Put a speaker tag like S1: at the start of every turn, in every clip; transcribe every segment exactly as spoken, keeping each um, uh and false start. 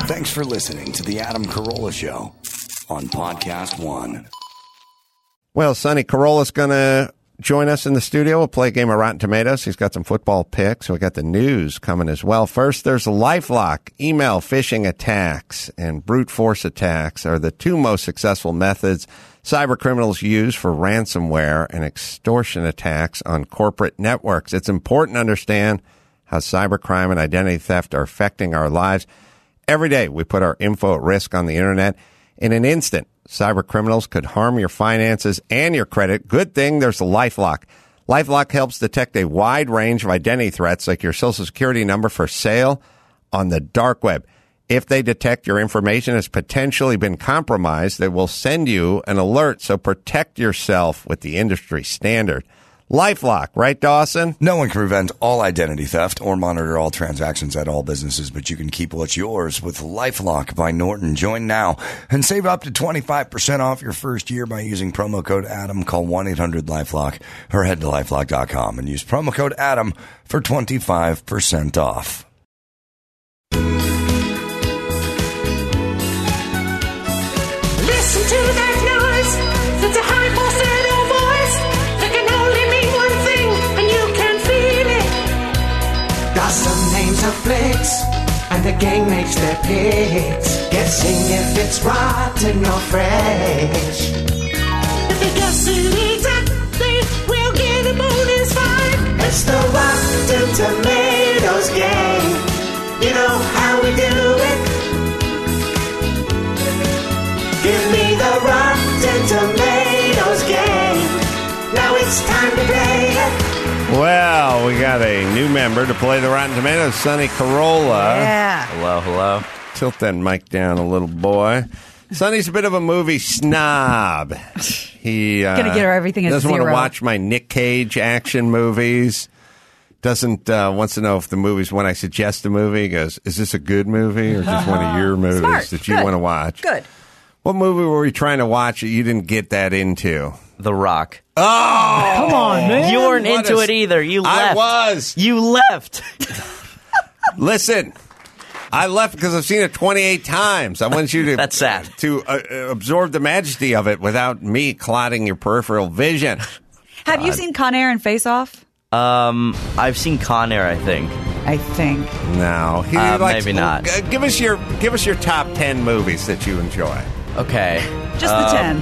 S1: Thanks for listening to the Adam Carolla Show on Podcast One.
S2: Well, Sonny Carolla's going to join us in the studio. We'll play a game of Rotten Tomatoes. He's got some football picks. We got the news coming as well. First, there's LifeLock. Email phishing attacks and brute force attacks are the two most successful methods cyber criminals use for ransomware and extortion attacks on corporate networks. It's important to understand how cybercrime and identity theft are affecting our lives. Every day, we put our info at risk on the internet. In an instant, cyber criminals could harm your finances and your credit. Good thing there's LifeLock. LifeLock helps detect a wide range of identity threats like your Social Security number for sale on the dark web. If they detect your information has potentially been compromised, they will send you an alert. So protect yourself with the industry standard. LifeLock, right, Dawson?
S1: No one can prevent all identity theft or monitor all transactions at all businesses, but you can keep what's yours with LifeLock by Norton. Join now and save up to twenty-five percent off your first year by using promo code Adam. Call one eight hundred LifeLock or head to lifelock dot com and use promo code Adam for twenty-five percent off.
S3: Listen to that noise. That's a high falsetto voice. That can only mean one thing, and you can feel it.
S4: Dawson names a flicks, and the gang makes their picks, guessing if it's rotten or fresh.
S3: If they guess it exactly, we'll get a bonus five.
S4: It's the Rotten Tomatoes game. You know how we do it. Give me the Rotten Tomatoes game. Now it's time to play it.
S2: Well, we got a new member to play the Rotten Tomatoes, Sonny Carolla.
S5: Yeah.
S6: Hello, hello.
S2: Tilt that mic down a little, boy. Sonny's a bit of a movie snob. He uh,
S5: Gonna get her everything at
S2: doesn't want
S5: zero.
S2: to watch my Nick Cage action movies. Doesn't uh, wants to know if the movies, when I suggest a movie, he goes, is this a good movie or just one of your movies
S5: Smart.
S2: that you
S5: Good.
S2: want to watch?
S5: Good.
S2: What movie were we trying to watch that you didn't get that into?
S6: The Rock.
S2: Oh!
S7: Come on, man.
S6: You weren't
S2: What
S6: into
S2: a-
S6: it either. You
S2: I
S6: left.
S2: was.
S6: You left.
S2: Listen, I left because I've seen it twenty-eight times. I want you to
S6: That's sad.
S2: to uh, uh, absorb the majesty of it without me clouding your peripheral vision.
S5: Have you seen Con Air and Face Off?
S6: Um, I've seen Con Air, I think.
S5: I think.
S2: No, he
S6: Uh,
S2: likes-
S6: maybe not.
S2: uh, give us your give us your top ten movies that you enjoy.
S6: Okay.
S5: Just the
S6: Um,
S5: ten.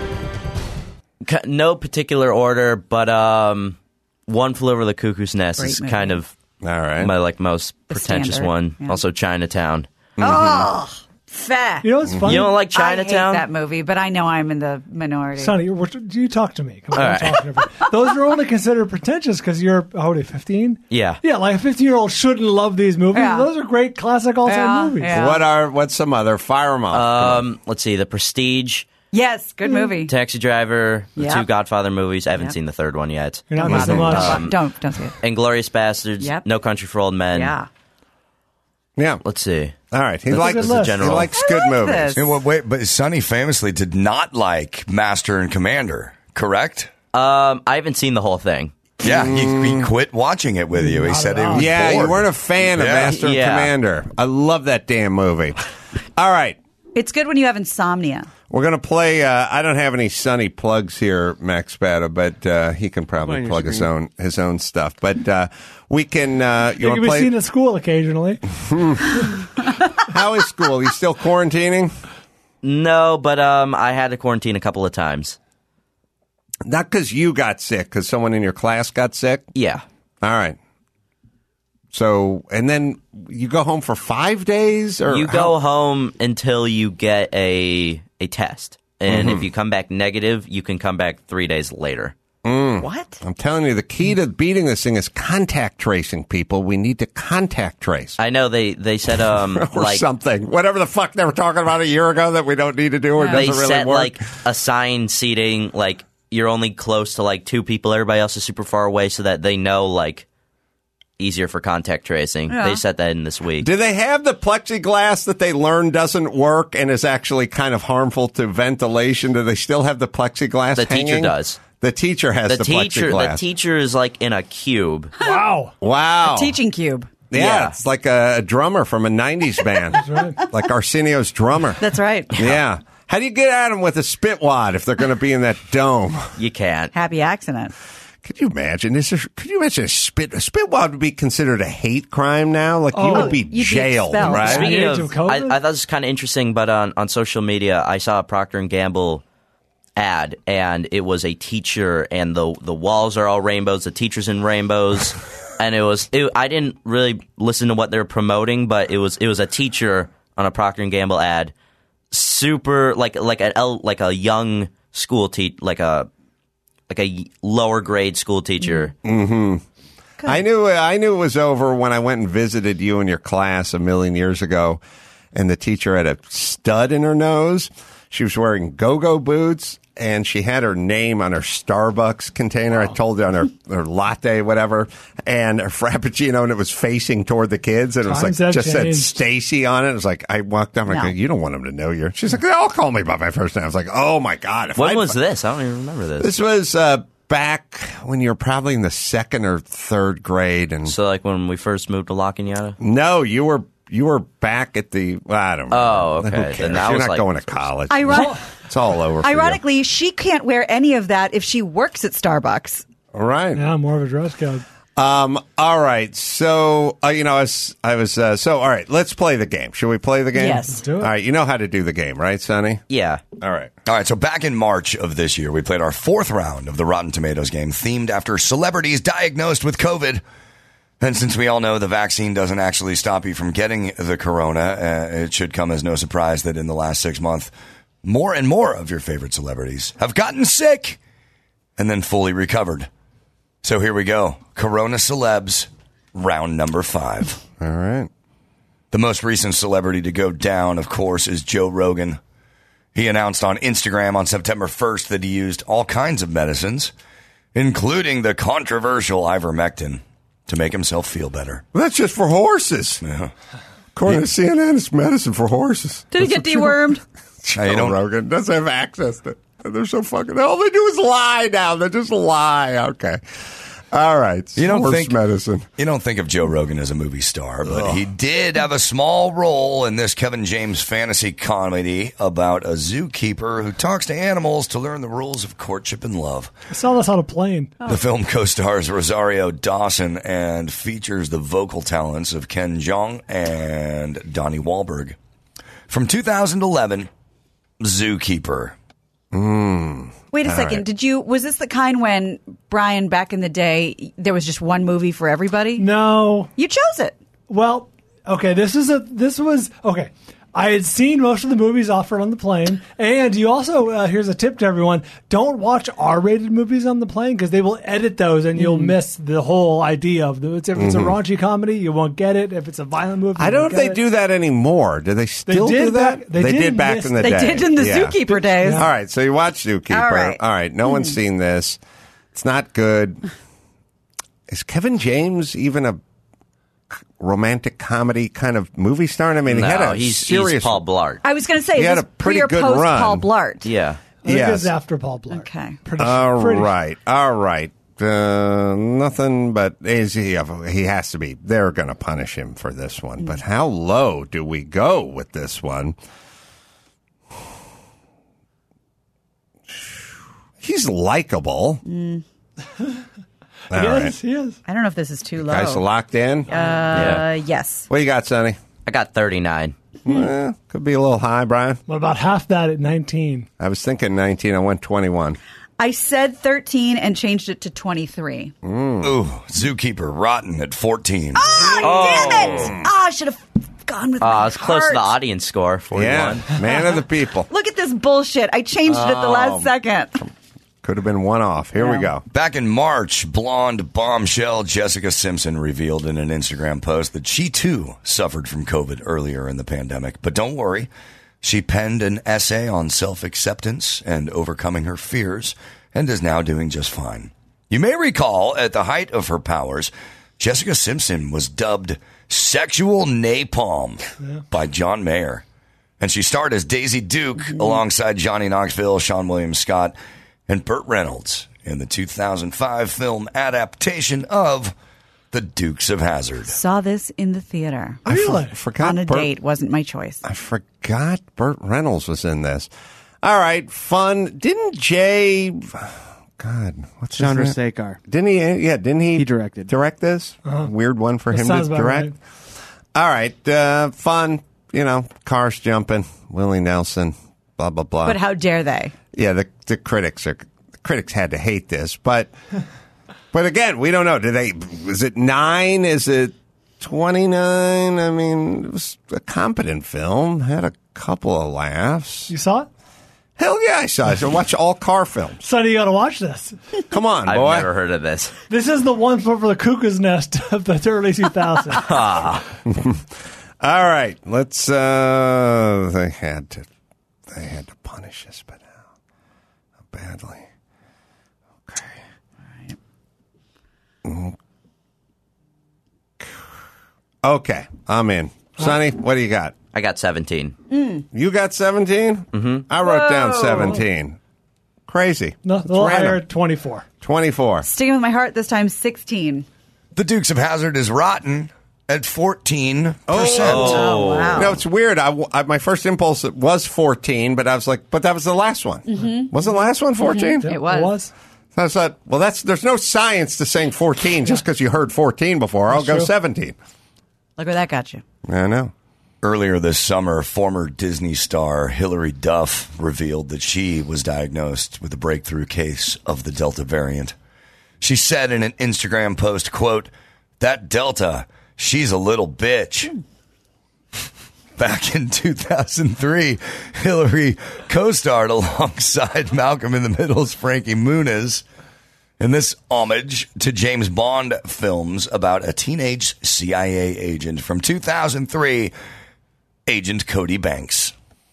S6: c- No particular order, but um, One Flew Over the Cuckoo's Nest
S5: Great
S6: is
S5: movie.
S6: kind of
S2: All right.
S6: my like most
S5: The
S6: pretentious
S5: standard,
S6: one.
S5: yeah.
S6: Also, Chinatown.
S5: Oh, fat.
S7: You know what's funny?
S6: You don't like
S5: I hate
S6: Chinatown?
S5: that movie, but I know I'm in the minority.
S7: Sonny, we're, you talk to me. Come on,
S6: All
S7: I'm
S6: right.
S7: talking about. Those are only considered pretentious because you're, how old are you, fifteen?
S6: Yeah.
S7: Yeah, like a fifteen-year-old shouldn't love these movies.
S5: Yeah.
S7: Those are great classic all-time
S5: Yeah,
S7: movies.
S5: yeah.
S2: What are what's some other fire 'em off?
S6: Um, let's see, The Prestige,
S5: Yes, good movie.
S6: Taxi Driver, the
S5: Yep.
S6: two Godfather movies. I haven't
S5: Yep.
S6: seen the third one yet.
S7: You're not
S5: Don't
S7: missing
S5: bother.
S7: much.
S5: Don't, don't, don't see it.
S6: Inglourious Bastards,
S5: Yep.
S6: No Country for Old Men.
S5: Yeah.
S2: yeah.
S6: Let's see.
S2: All right. He
S7: That's a
S2: likes
S7: good
S6: This is a
S7: list.
S2: he
S6: general.
S2: likes
S5: I
S2: good
S5: like
S2: movies.
S5: this.
S1: Hey, well, wait, but Sonny famously did not like Master and Commander, correct?
S6: Um, I haven't seen the whole thing.
S1: Yeah, he, he quit watching it with you. He
S7: Not
S1: said
S7: at
S1: it
S7: all.
S1: was
S2: Yeah,
S1: bored.
S2: you weren't a fan of
S1: Yeah.
S2: Master and
S6: Yeah.
S2: Commander. I love that damn movie. All right.
S5: It's good when you have insomnia.
S2: We're going to play. Uh, I don't have any Sonny plugs here, Max Spada, but uh, he can probably
S8: your
S2: plug his
S8: screen.
S2: own his own stuff. But uh, we can. Uh, you
S7: You
S2: want
S7: can
S2: to
S7: be
S2: play?
S7: seen at school occasionally.
S2: How is school? You still quarantining?
S6: No, but um, I had to quarantine a couple of times.
S2: Not because you got sick, because someone in your class got sick.
S6: Yeah.
S2: All right. So, and then you go home for five days, or
S6: You
S2: how-
S6: go home until you get a a test, and
S2: Mm-hmm.
S6: if you come back negative, you can come back three days later.
S5: What?
S2: I'm telling you, the key to beating this thing is contact tracing. People, we need to contact trace.
S6: I know they they said um
S2: or
S6: like
S2: something. Whatever the fuck they were talking about a year ago that we don't need to do or
S6: they
S2: doesn't really
S6: set
S2: work.
S6: like assigned seating, like you're only close to like two people, everybody else is super far away, so that they know like easier for contact tracing.
S5: Yeah.
S6: They set that in this week.
S2: Do they have the plexiglass that they learned doesn't work and is actually kind of harmful to ventilation? Do they still have the plexiglass
S6: The teacher
S2: hanging?
S6: does.
S2: The teacher has
S6: The
S2: the,
S6: teacher, the
S2: plexiglass.
S6: teacher is like in a cube.
S7: Wow.
S2: wow.
S5: Teaching cube.
S2: Yeah,
S6: Yeah.
S2: it's like a, a drummer from a nineties band. That's
S7: right.
S2: Like Arsenio's drummer.
S5: That's right.
S2: Yeah. How do you get at them with a spit wad if they're going to be in that dome?
S6: You can't.
S5: Happy accident.
S2: Could you imagine? Is there, could you imagine a spit? A spit wad would be considered a hate crime now. Like you
S7: Oh,
S2: would be
S5: you'd be
S2: jailed,
S5: expelled.
S2: right?
S6: Speaking
S7: Age
S6: of,
S7: of COVID?
S6: I, I thought this was kind of interesting, but on, on social media, I saw a Procter and Gamble ad, and it was a teacher, and the the walls are all rainbows, the teacher's in rainbows, and it was. It, I didn't really listen to what they were promoting, but it was it was a teacher on a Procter and Gamble ad, super like like an L, like a young school teach like a like a lower grade school teacher.
S2: I knew I knew it was over when I went and visited you in your class a million years ago, and the teacher had a stud in her nose. She was wearing go-go boots, and she had her name on her Starbucks container. I told you on her, her latte, whatever, and her frappuccino, and it was facing toward the kids, and it was
S7: Times
S2: like
S7: have
S2: just said
S7: changed.
S2: Stacy on it. It was like I walked up, and I
S5: No.
S2: go, "You don't want them to know you're." She's like, "They'll call me by my first name." I was like, "Oh my god!" If
S6: When
S2: I'd-
S6: was this? I don't even remember this.
S2: This was uh, back when you were probably in the second or third grade, and
S6: So like when we first moved to La Cunada?
S2: no, you were you were back at the. Well, I don't know.
S6: Oh,
S2: Who
S6: okay.
S2: cares?
S6: Then that
S2: You're
S6: was
S2: not
S6: like-
S2: going to college.
S5: Iron-
S2: It's all over. for you.
S5: Ironically, she can't wear any of that if she works at Starbucks.
S2: all right.
S7: Yeah, more of a dress code.
S2: Um. All right. So uh, you know, I was. I was. Uh, so all right. Let's play the game. Should we play the game?
S5: Yes.
S7: Let's do it.
S2: All right. You know how to do the game, right, Sonny?
S6: Yeah.
S2: All right.
S1: All right, so back in March of this year, we played our fourth round of the Rotten Tomatoes game, themed after celebrities diagnosed with COVID. And since we all know the vaccine doesn't actually stop you from getting the corona, uh, it should come as no surprise that in the last six months, more and more of your favorite celebrities have gotten sick and then fully recovered. So here we go. Corona celebs, round number five.
S2: All right.
S1: The most recent celebrity to go down, of course, is Joe Rogan. He announced on Instagram on September first that he used all kinds of medicines, including the controversial ivermectin, to make himself feel better.
S2: Well, that's just for horses.
S1: Yeah.
S2: According to C N N, it's medicine for horses.
S5: Did he get dewormed?
S2: Joe
S1: you don't-
S2: Rogan doesn't have access to. They're so fucking. All they do is lie now. They just lie. Okay. All right.
S1: You don't
S2: Horse
S1: think
S2: medicine.
S1: You don't think of Joe Rogan as a movie star, but he did have a small role in this Kevin James fantasy comedy about a zookeeper who talks to animals to learn the rules of courtship and love.
S7: I saw this on a plane.
S5: Oh.
S1: The film co-stars Rosario Dawson and features the vocal talents of Ken Jeong and Donnie Wahlberg. From two thousand eleven, Zookeeper.
S5: Wait a second. Did you? Was this the kind when Brian back in the day there was just one movie for everybody?
S7: No.
S5: You chose it.
S7: Well, okay, this is a this was okay. I had seen most of the movies offered on the plane, and you also uh, here's a tip to everyone: don't watch R-rated movies on the plane because they will edit those, and you'll miss the whole idea of the. If it's a raunchy comedy, you won't get it. If it's a violent movie,
S2: I
S7: you
S2: don't know
S7: won't
S2: if they
S7: get it.
S2: do that anymore. Do they still
S7: did
S2: do that?
S7: back- they did
S2: back
S7: this-
S2: in the
S5: They
S2: day.
S5: did in the
S2: Yeah.
S5: Zookeeper days.
S2: All right, so you watch Zookeeper.
S5: All right.
S2: no one's seen this. It's not good. Is Kevin James even a romantic comedy kind of movie star? I mean, he had
S6: No,
S2: a
S6: he's,
S2: serious.
S6: he's Paul Blart.
S5: I was going to say,
S2: He
S5: is
S2: had
S5: this
S2: a pretty
S5: pre or
S2: good
S5: post
S2: run.
S5: Paul Blart?
S6: Yeah.
S7: I think
S2: Yes.
S7: it's after Paul Blart.
S5: Okay.
S7: Pretty,
S2: All
S7: pretty
S2: right, all right. Uh, nothing but is he? He has to be. They're going to punish him for this one. But how low do we go with this one? He's likable.
S7: Mm.
S2: All
S7: He
S2: right.
S7: is, he is.
S5: I don't know if this is too low.
S2: Guys locked in?
S5: uh, yes.
S2: What you got, Sonny?
S6: I got thirty-nine.
S2: Eh, could be a little high, Brian.
S7: What about half that at nineteen?
S2: I was thinking nineteen. I went twenty-one.
S5: I said thirteen and changed it to twenty-three.
S1: Ooh, Zookeeper, rotten at fourteen.
S5: Oh, damn it! Oh, I should have gone with
S6: Uh,
S5: my
S6: it's close to the
S5: heart.
S6: audience score, forty-one.
S2: Yeah, man of the people.
S5: Look at this bullshit. I changed it at the last second.
S2: Could have been one off. Here we
S5: Yeah.
S2: go.
S1: Back in March, blonde bombshell Jessica Simpson revealed in an Instagram post that she too suffered from COVID earlier in the pandemic. But don't worry, she penned an essay on self-acceptance and overcoming her fears and is now doing just fine. You may recall, at the height of her powers, Jessica Simpson was dubbed Sexual Napalm by John Mayer. And she starred as Daisy Duke alongside Johnny Knoxville, Sean William Scott, and Burt Reynolds in the two thousand five film adaptation of The Dukes of Hazzard.
S5: Saw this in the theater.
S2: I for-
S7: Really?
S2: forgot
S5: On a
S2: Burt-
S5: date. Wasn't my choice.
S2: I forgot Burt Reynolds was in this. All right, fun. Didn't Jay? God, what's
S8: John
S2: his name?
S8: Rastakar.
S2: Didn't he? Yeah, didn't he?
S8: He directed.
S2: Direct this. Weird one for
S7: That
S2: him to
S7: sounds about
S2: direct.
S7: right.
S2: All right, uh, fun. You know, cars jumping. Willie Nelson. Blah blah blah.
S5: But how dare they?
S2: Yeah, the the critics are the critics had to hate this, but but again, we don't know. Did they? Was it nine? Is it twenty-nine? I mean, it was a competent film. Had a couple of laughs.
S7: You saw it?
S2: Hell yeah, I saw it. I watch all car films.
S7: Sonny, you got to watch this.
S2: Come on,
S6: I've
S2: boy.
S6: never heard of this.
S7: This is the one for the cuckoo's nest of the early two thousands.
S2: All right, let's. Uh, they had to. They had to punish us, but how badly? Okay. Mm. Okay, I'm in. Sonny, what do you got?
S6: I got seventeen.
S2: You got seventeen? Mm-hmm. I wrote down seventeen. Crazy.
S7: No, a
S2: It's
S7: little
S2: random.
S7: higher, twenty-four.
S2: twenty-four.
S5: Sticking with my heart this time, sixteen.
S1: The Dukes of Hazzard is rotten at fourteen percent.
S5: Oh, wow.
S2: You know, it's weird. I, I- my first impulse was fourteen, but I was like, but that was the last one.
S5: Mm-hmm.
S2: Wasn't the last one fourteen?
S5: It was.
S7: It was.
S2: So I thought, well, that's there's no science to saying fourteen just because you heard fourteen before. I'll
S7: That's
S2: go
S7: true.
S2: seventeen.
S5: Look where that got you.
S2: I know.
S1: Earlier this summer, former Disney star Hilary Duff revealed that she was diagnosed with a breakthrough case of the Delta variant. She said in an Instagram post, quote, "That Delta, she's a little bitch." Back in two thousand three, Hillary co-starred alongside Malcolm in the Middle's Frankie Muniz in this homage to James Bond films about a teenage C I A agent from two thousand three, Agent Cody Banks.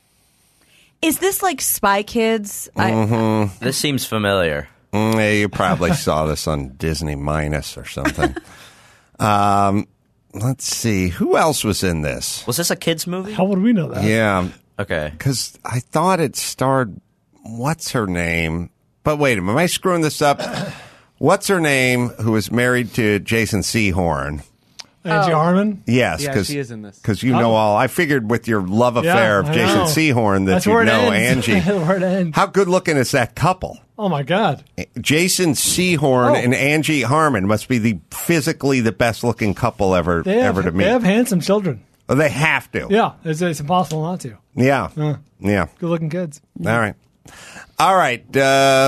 S5: Is this like Spy Kids? I,
S6: This seems familiar.
S2: Mm, yeah, you probably saw this on Disney Minus or something. um, let's see. Who else was in this?
S6: Was this a kids movie?
S7: How would we know that?
S2: Yeah,
S6: Okay.
S2: because I thought it starred, what's her name? But wait a minute, am I screwing this up? What's her name who was married to Jason Sehorn?
S7: Angie Harmon?
S2: Yes,
S8: Yeah,
S2: because
S8: she is in this.
S2: you know all. I figured with your love affair of
S7: I
S2: Jason
S7: know.
S2: Sehorn that
S7: That's
S2: you
S7: where it
S2: know
S7: ends.
S2: Angie.
S7: Where it ends.
S2: How good looking is that couple?
S7: Oh, my God.
S2: Jason Sehorn
S7: Oh.
S2: and Angie Harmon must be the physically the best looking couple ever
S7: They have,
S2: ever to meet.
S7: they have handsome children.
S2: Oh, they have to.
S7: Yeah, it's, it's impossible not to.
S2: Yeah.
S7: Uh.
S2: Yeah.
S7: Good looking kids.
S2: All right. All right. Uh,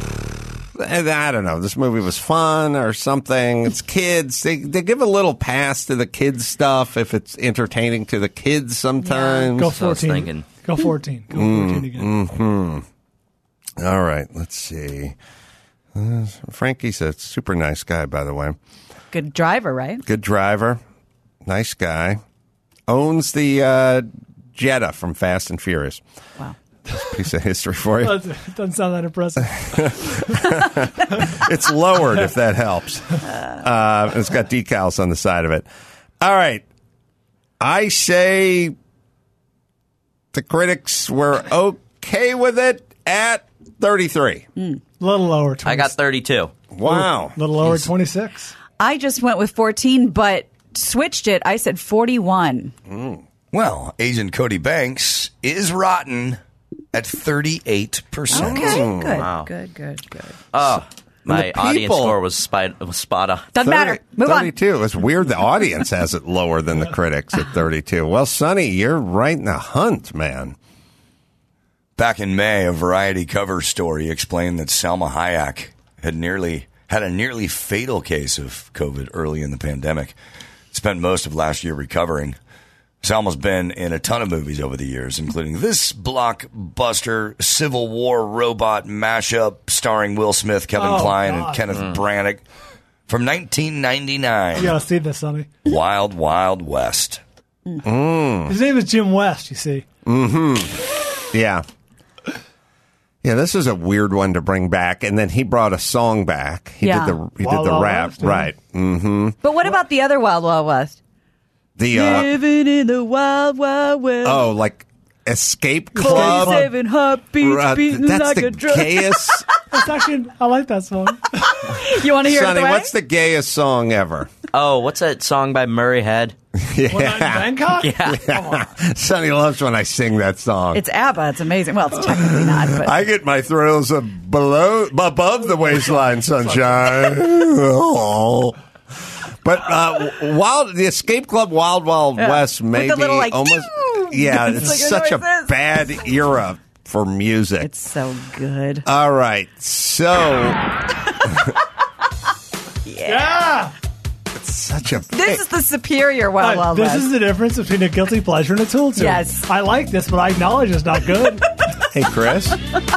S2: I don't know. This movie was fun or something. It's kids. They they give a little pass to the kids stuff if it's entertaining to the kids sometimes.
S7: Go
S6: So I was
S7: fourteen.
S6: thinking.
S7: Go fourteen. Go fourteen again.
S2: All right. Let's see. Uh, Frankie's a super nice guy, by the way.
S5: good driver, right?
S2: Good driver. Nice guy. Owns the uh, Jetta from Fast and Furious.
S5: Wow.
S2: Piece of history for you.
S7: That doesn't sound that impressive.
S2: It's lowered, if that helps. Uh, it's got decals on the side of it. All right. I say the critics were okay with it at thirty-three.
S7: A little lower. twenty,
S6: I got thirty-two.
S2: Wow.
S7: A little lower, twenty-six.
S5: I just went with fourteen, but switched it. I said forty-one.
S1: Well, Agent Cody Banks is rotten at thirty-eight percent.
S5: Okay, good,
S6: Wow.
S5: good, good, good.
S6: Oh, my
S2: the
S6: audience
S2: people-
S6: score was, spot, was spot on.
S5: Doesn't matter. Move on.
S2: thirty-two. It's weird the audience has it lower than the critics at thirty-two. Well, Sonny, you're right in the hunt, man.
S1: Back in May, a Variety cover story explained that Salma Hayek had nearly had a nearly fatal case of COVID early in the pandemic. Spent most of last year recovering. Salma's been in a ton of movies over the years, including this blockbuster Civil War robot mashup starring Will Smith, Kevin
S7: Oh,
S1: Kline,
S7: God.
S1: and Kenneth Branagh from nineteen ninety-nine.
S7: You gotta see this, Sonny.
S1: Wild Wild West.
S7: His name is Jim West, you see.
S2: Yeah. Yeah, this is a weird one to bring back, and then he brought a song back. He
S5: Yeah.
S2: did the he
S7: Wild
S2: did the
S7: Wild
S2: rap,
S7: West, yeah.
S2: right? Mm-hmm.
S5: But what about the other Wild Wild West?
S2: The uh,
S5: Living in the Wild Wild West.
S2: oh, like Escape Club.
S5: Seven heartbeats
S2: Uh,
S5: beating
S2: that's
S5: like
S2: the
S5: a drum.
S2: gayest.
S7: It's actually, I like that song.
S5: You want to hear
S2: Sonny,
S5: it the way?
S2: what's the gayest song ever?
S6: Oh, what's that song by Murray Head?
S7: One Night in Bangkok?
S6: Yeah.
S7: Come on.
S2: Sonny loves when I sing that song.
S5: It's ABBA. It's amazing. Well, it's technically not, but
S2: I get my thrills of below, above the waistline, sunshine. Oh. But uh, Wild, the Escape Club Wild Wild
S5: Yeah.
S2: West
S5: With the
S2: maybe
S5: little, like,
S2: almost.
S5: pew!
S2: Yeah,
S5: It's
S2: it's
S5: like,
S2: such
S5: I
S2: a
S5: know what it is.
S2: bad era for music.
S5: it's so good.
S2: All right, so
S7: Yeah.
S2: it's such a.
S5: This is the superior Wild
S7: Uh,
S5: Wild
S7: this
S5: West.
S7: is the difference between a guilty pleasure and a tool tube.
S5: Yes.
S7: I like this, but I acknowledge it's not good.
S2: Hey, Chris.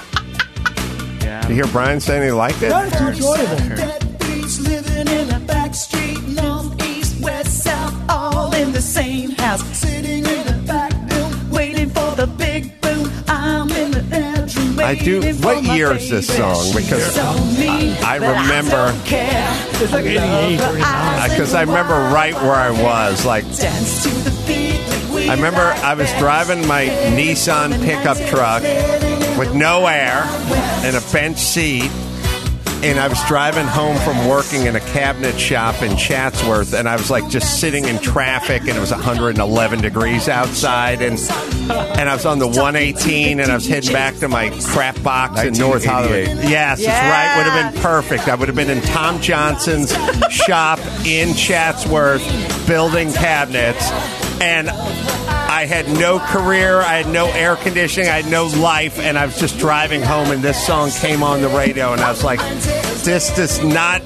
S8: Yeah.
S2: You hear Brian saying he liked it?
S7: That's too enjoyable.
S9: Deadbeats living in a back street, north, east, west, south, all in the same house. Sitting in the back room, waiting for the big boom. I'm in the bedroom,
S2: I do-
S9: waiting
S2: what
S9: for my
S2: year is this
S9: baby.
S2: song? Because
S9: She's so mean,
S2: I
S9: but
S2: remember-
S9: I don't care.
S7: It's like eighty-eight, eighty-nine.
S2: Because I remember right where I was. Like,
S9: Dance to the beat like we
S2: I remember
S9: like
S2: I was
S9: that.
S2: driving my Nissan pickup truck with no air and a bench seat. And I was driving home from working in a cabinet shop in Chatsworth, and I was like just sitting in traffic, and it was one hundred eleven degrees outside, and and I was on the one eighteen, and I was heading back to my crap box in North Hollywood.
S1: nineteen eighty-eight.
S2: Yes,
S5: Yeah.
S2: that's right. Would have been perfect. I would have been in Tom Johnson's shop in Chatsworth building cabinets, and I had no career, I had no air conditioning, I had no life, and I was just driving home, and this song came on the radio, and I was like, this is not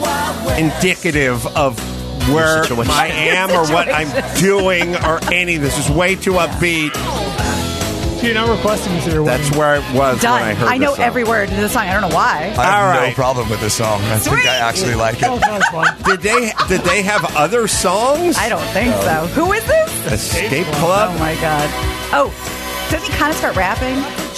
S2: indicative of where
S6: situation.
S2: I am or what I'm doing or any. This is way too upbeat.
S7: So you're not requesting this at your
S2: That's
S7: wedding.
S2: where it was
S5: Done.
S2: when I heard
S5: I know
S2: this song.
S5: every word of the song. I don't know why.
S1: I have
S2: All
S1: no
S2: right.
S1: problem with this song. I think I actually like
S7: Oh,
S1: it.
S7: that was fun.
S2: Did they did they have other songs?
S5: I don't think so. Who is this?
S2: Escape
S5: Oh
S2: Club?
S5: my god. Oh, does he kind of start rapping?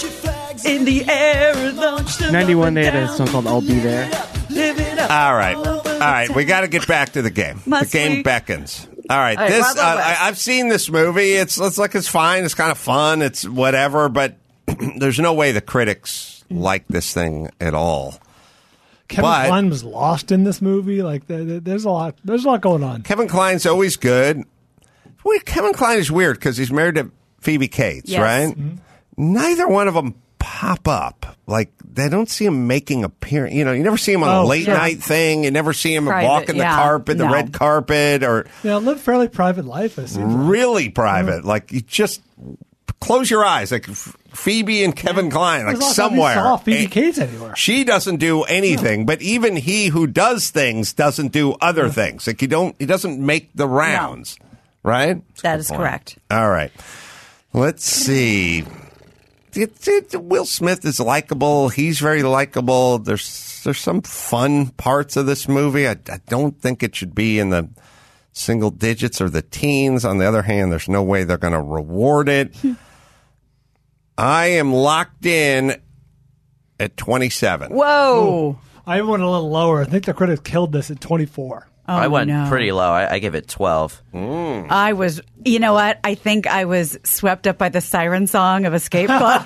S5: In the air, launch them
S8: ninety-one,
S5: up
S8: they
S5: and
S8: had a
S5: down.
S8: song called I'll Be There.
S5: Live it up.
S2: All right. All right. We got to get back to the game.
S5: Must
S2: the game
S5: we?
S2: beckons. All right.
S5: All right,
S2: this
S5: Wild Wild
S2: uh,
S5: West.
S2: I, I've seen this movie. It's it's like it's fine. It's kind of fun. It's whatever. But there's no way the critics like this thing at all.
S7: Kevin
S2: But-
S7: Kline was lost in this movie. Like, there- there- there's a lot. There's a lot going on.
S2: Kevin Kline's always good. Wait, Kevin Kline is weird because he's married to Phoebe Cates,
S5: Yes.
S2: right? Neither one of them pop up. Like, they don't see him making appearance. You know, you never see him on a
S7: Oh,
S2: late
S5: yeah.
S2: night thing. You never see him
S5: Private,
S2: walking the
S5: yeah.
S2: carpet, the
S5: No.
S2: red carpet, or
S7: Yeah, live fairly private life. It seems like.
S2: really private. Like, you just close your eyes. Like, F- Phoebe and Kevin Kline, like
S7: There's not gonna be
S2: somewhere.
S7: saw Phoebe
S2: And
S7: Cates anywhere.
S2: She doesn't do anything, but even he who does things doesn't do other things. Like, you don't, he doesn't make the rounds, right?
S5: That is correct.
S2: All right. Let's see. It, it, Will Smith is likable. He's very likable. There's there's some fun parts of this movie. I, I don't think it should be in the single digits or the teens. On the other hand, there's no way they're going to reward it. I am locked in at twenty-seven.
S5: Whoa.
S7: I went a little lower. I think the critics killed this at twenty-four.
S5: Oh,
S6: I went
S5: no.
S6: pretty low. I, I give it twelve.
S5: I was, you know what? I think I was swept up by the siren song of Escape Club.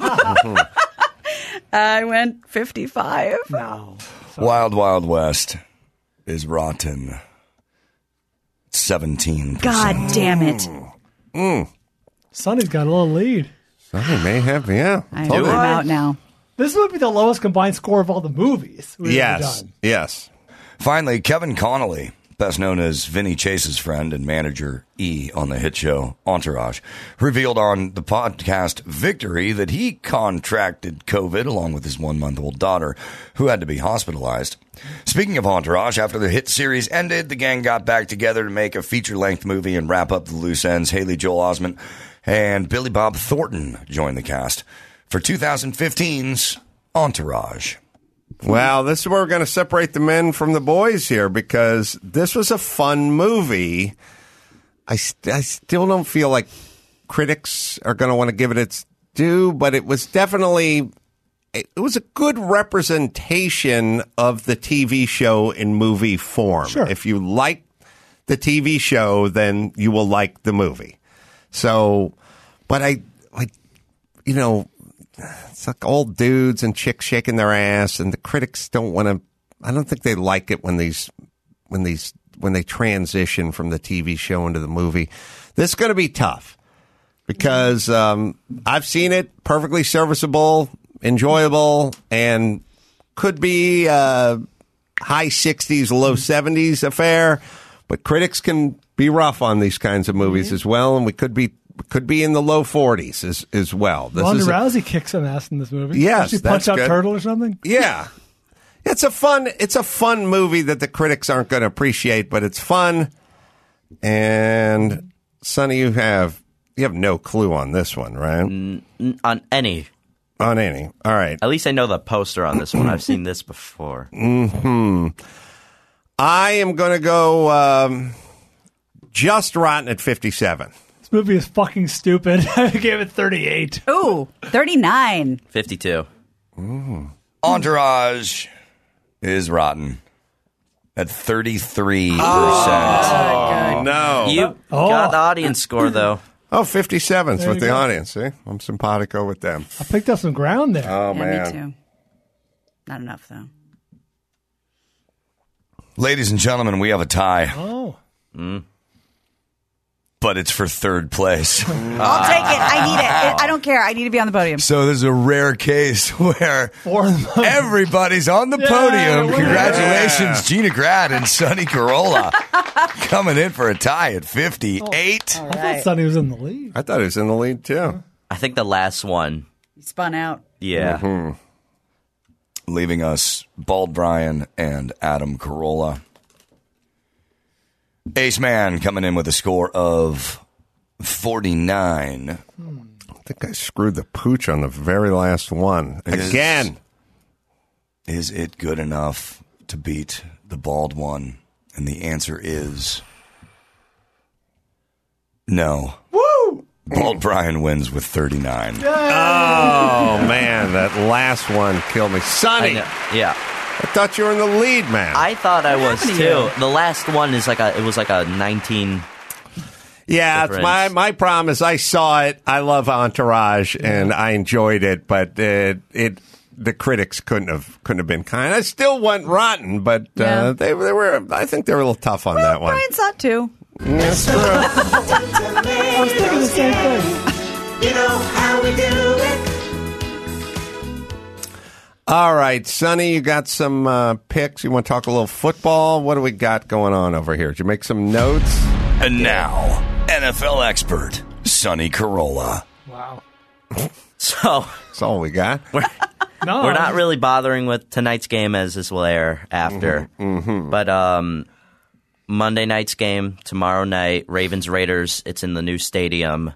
S5: I went fifty-five.
S7: No.
S1: Wild Wild West is rotten. seventeen percent.
S5: God damn it.
S7: Sonny's got a little lead.
S2: I may have, yeah.
S5: I'm
S2: Totally.
S5: out now.
S7: This would be the lowest combined score of all the movies we've ever
S2: Yes,
S7: done.
S2: yes.
S1: Finally, Kevin Connolly, best known as Vinny Chase's friend and manager E on the hit show Entourage, revealed on the podcast Victory that he contracted COVID along with his one-month-old daughter, who had to be hospitalized. Speaking of Entourage, after the hit series ended, the gang got back together to make a feature-length movie and wrap up the loose ends. Haley Joel Osment and Billy Bob Thornton joined the cast for two thousand fifteen's Entourage.
S2: Well, this is where we're going to separate the men from the boys here because this was a fun movie. I, st- I still don't feel like critics are going to want to give it its due, but it was definitely it was a good representation of the T V show in movie form.
S7: Sure.
S2: If you like the T V show, then you will like the movie. So, but I like, you know, it's like old dudes and chicks shaking their ass, and the critics don't want to. I don't think they like it when these when these when they transition from the T V show into the movie. This is going to be tough because um, I've seen it, perfectly serviceable, enjoyable, and could be uh, high sixties, low seventies affair. But critics can be rough on these kinds of movies as well, and we could be could be in the low forties as as well. This
S7: Ronda
S2: is a-
S7: Rousey kicks some ass in this movie.
S2: Yes,
S7: Does she punch
S2: that's
S7: out
S2: good.
S7: Turtle or something?
S2: Yeah. It's a fun it's a fun movie that the critics aren't going to appreciate, but it's fun. And Sonny, you have you have no clue on this one, right?
S6: N- on any.
S2: On any. All right.
S6: At least I know the poster on this one. I've seen this before.
S2: Hmm. I am going to go um, just rotten at fifty-seven.
S7: This movie is fucking stupid. I gave it thirty-eight.
S5: Ooh, thirty-nine.
S6: fifty-two.
S2: Ooh.
S1: Entourage is rotten at thirty-three percent.
S2: Oh, no.
S6: You
S7: Oh.
S6: got the audience score, though.
S2: Oh, fifty-seven's
S7: There
S2: with
S7: you
S2: the
S7: go.
S2: audience. See? I'm simpatico with them.
S7: I picked up some ground there.
S2: Oh,
S5: Yeah,
S2: man.
S5: me too. Not enough, though.
S1: Ladies and gentlemen, we have a tie,
S7: Oh.
S1: but it's for third place.
S5: I'll take it. I need it. I don't care. I need to be on the podium.
S1: So this is a rare case where
S7: Four of them.
S1: everybody's on the
S7: Yeah,
S1: podium.
S7: we're-
S1: Congratulations,
S2: Yeah.
S1: Gina Grad and Sonny Corolla coming in for a tie at fifty-eight.
S7: I thought Sonny was in the lead.
S2: I thought he was in the lead, too.
S6: I think the last one.
S5: You spun out.
S6: Yeah.
S2: Mm-hmm.
S1: Leaving us Bald Brian and Adam Carolla. Ace Man coming in with a score of forty-nine.
S2: I think I screwed the pooch on the very last one.
S1: Is-
S2: Again.
S1: Is it good enough to beat the Bald one? And the answer is no.
S7: Woo!
S1: Bald Brian wins with thirty-nine.
S2: Oh, man, that last one killed me.
S6: I
S2: Sonny,
S6: know.
S2: I,
S6: Yeah.
S2: thought you were in the lead, man.
S6: I thought I was
S5: happened to
S6: too.
S5: you?
S6: The last one is like a. It was like a nineteen.
S2: yeah, it's
S6: difference.
S2: my my problem is I saw it. I love Entourage, and I enjoyed it, but it, it the critics couldn't have couldn't have been kind. I still went rotten, but uh,
S5: Yeah.
S2: they they were. I think they were a little tough on that one.
S5: Brian saw it too.
S2: That's true.
S7: I was thinking the same thing.
S4: You know how we do it.
S2: All right, Sonny, you got some uh, picks. You want to talk a little football? What do we got going on over here? Did you make some notes?
S1: And now, N F L expert, Sonny Corolla.
S7: Wow.
S6: So
S2: That's all we got.
S6: we're
S7: No,
S6: we're not really bothering with tonight's game as this will air after.
S2: Mm-hmm.
S6: But um, Monday night's game tomorrow night, Ravens Raiders. It's in the new stadium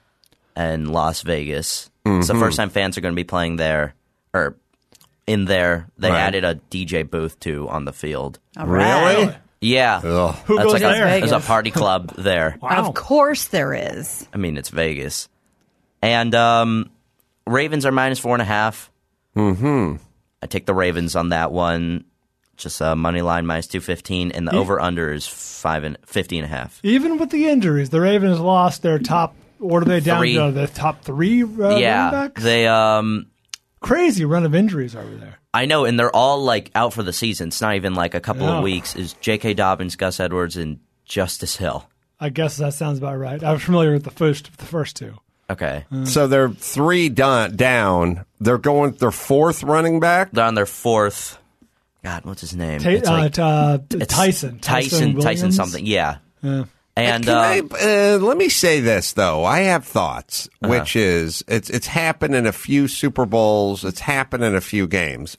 S6: in Las Vegas. It's the first time fans are going to be playing there or in there. They
S2: Right.
S6: added a D J booth too on the field.
S5: All right.
S2: Really?
S6: Yeah,
S2: Ugh.
S7: Who
S6: that's
S7: goes
S6: like
S7: there?
S6: a, there's a
S5: Vegas.
S6: party club there.
S7: Wow.
S5: Of course there is.
S6: I mean, it's Vegas. And um, Ravens are minus four and a half.
S2: Mm-hmm.
S6: I take the Ravens on that one. Just a money line minus two fifteen, and the over under is five and fifty and a half.
S7: Even with the injuries, the Ravens lost their top. What are they down
S6: Three.
S7: to? The top three uh, running
S6: yeah,
S7: backs?
S6: they. Um,
S7: Crazy run of injuries over there.
S6: I know, and they're all like out for the season. It's not even like a couple
S7: Yeah.
S6: of weeks. Is J K. Dobbins, Gus Edwards, and Justice Hill?
S7: I guess that sounds about right. I'm familiar with the first, the first two.
S6: Okay,
S2: So they're three done, down. They're going their fourth running back.
S6: they're on their fourth. God, what's his name?
S7: Ta-
S6: It's like-
S7: uh, uh,
S6: it's
S7: Tyson.
S6: Tyson. Tyson.
S7: Williams?
S6: Something. Yeah.
S7: Yeah.
S6: And
S2: Can
S6: uh,
S2: I, uh, let me say this though. I have thoughts, which is it's it's happened in a few Super Bowls. It's happened in a few games.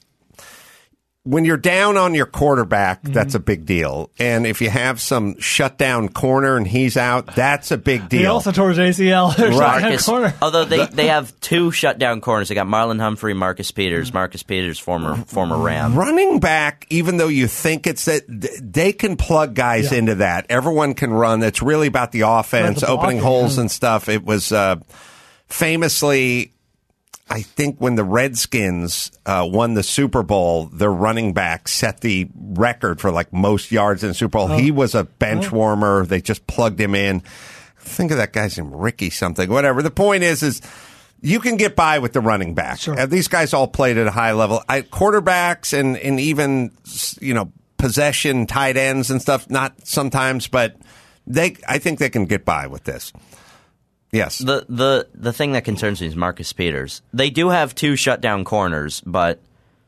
S2: When you're down on your quarterback, that's a big deal. And if you have some shutdown corner and he's out, that's a big
S7: He
S2: deal.
S7: also tore his A C L. There's
S2: Right.
S7: that
S6: Marcus,
S7: corner.
S6: although they, they have two shutdown corners. They got Marlon Humphrey, Marcus Peters. Marcus Peters, former former Ram.
S2: Running back, even though you think it's that, th- they can plug guys
S7: Yeah.
S2: into that. Everyone can run. It's really about the offense,
S7: About the
S2: opening
S7: blocking,
S2: holes
S7: yeah.
S2: and stuff. It was uh, famously, I think, when the Redskins uh, won the Super Bowl, their running back set the record for like most yards in the Super Bowl.
S7: Oh.
S2: He was a bench warmer. They just plugged him in. Think of that guy's name, Ricky something, whatever. The point is, is you can get by with the running back.
S7: Sure.
S2: Uh, these guys all played at a high level. I, quarterbacks and, and even, you know, possession tight ends and stuff. Not sometimes, but they. I think they can get by with this. Yes.
S6: The the the thing that concerns me is Marcus Peters. They do have two shutdown corners, but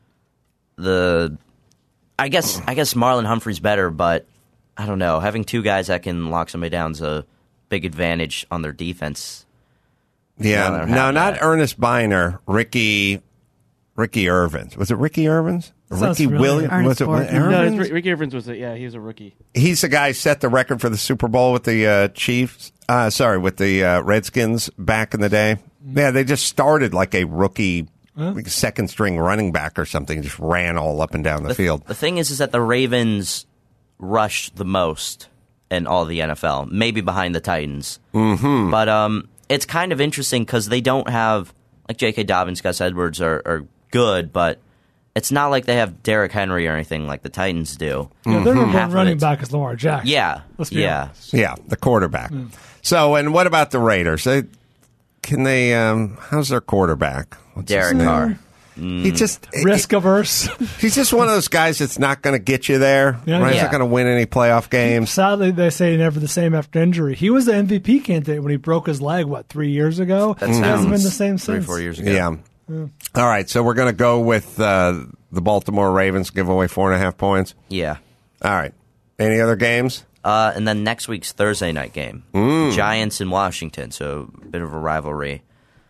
S6: the I guess I guess Marlon Humphrey's better, but I don't know. Having two guys that can lock somebody down is a big advantage on their defense.
S2: Yeah.
S6: No,
S2: No, not
S6: that.
S2: Ernest Biner. Ricky. Ricky Irvins. Was it Ricky Irvins?
S7: Sounds
S2: Ricky
S7: familiar.
S2: Williams?
S5: Ernest
S2: Was it
S5: Borgnine.
S2: Irvins?
S8: No, it's, Ricky Evans was a, yeah, he was a rookie.
S2: He's the guy who set the record for the Super Bowl with the uh, Chiefs. Uh, sorry, with the uh, Redskins back in the day. Yeah, they just started like a rookie, like a second string running back or something. Just ran all up and down the,
S6: The,
S2: field.
S6: the thing is, is that the Ravens rush the most in all the N F L, maybe behind the Titans. Mm-hmm. But um, it's kind of interesting because they don't have like J K. Dobbins, Gus Edwards are, are good, but it's not like they have Derrick Henry or anything like the Titans do.
S7: Yeah, their number
S6: Half
S7: one
S6: of
S7: running
S6: it's-
S7: back is Lamar Jackson.
S6: Yeah,
S7: Let's be
S6: yeah.
S7: honest.
S2: Yeah, the quarterback. So, and what about the Raiders? They, can they? Um, how's their quarterback? What's his
S6: Derek
S2: name?
S6: Carr.
S2: He just
S7: Risk averse.
S2: He's just one of those guys that's not going to get you there.
S7: Yeah.
S2: right? He's
S6: Yeah.
S2: not going to win any playoff games.
S7: Sadly, they say never the same after injury. He was the M V P candidate when he broke his leg, what, three years ago?
S6: That
S7: He hasn't
S6: sounds
S7: been the same
S6: three,
S7: since.
S6: four years ago.
S2: Yeah. All right, so we're going to go with uh, the Baltimore Ravens, give away four and a half points.
S6: Yeah.
S2: All right. Any other games?
S6: Uh, and then next week's Thursday night game,
S2: Mm.
S6: Giants in Washington, so a bit of a rivalry.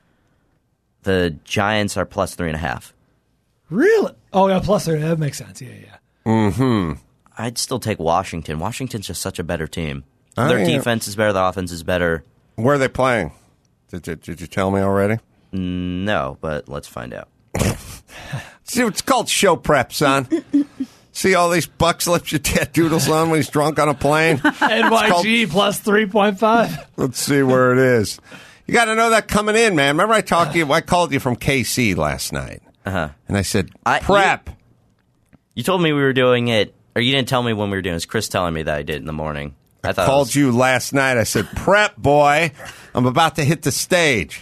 S6: The Giants are plus three and a half.
S7: Really? Oh, yeah, plus there. That makes sense. Yeah, yeah.
S6: I'd still take Washington. Washington's just such a better team.
S2: Oh,
S6: Their
S2: yeah.
S6: defense is better. Their offense is better.
S2: Where are they playing? Did, did, did you tell me already?
S6: No, but let's find out.
S2: See, it's called show prep, son. See all these buck slips your dad doodles on when he's drunk on a plane?
S7: N Y G plus three point five.
S2: Let's see where it is. You got to know that coming in, man. Remember I talked to you, I called you from K C last night.
S6: Uh-huh.
S2: And I said,
S6: I-
S2: prep.
S6: You told me we were doing it, or you didn't tell me when we were doing it. It was Chris telling me that I did in the morning. I thought it
S2: Called
S6: was-
S2: you last night. I said, prep, boy. I'm about to hit the stage.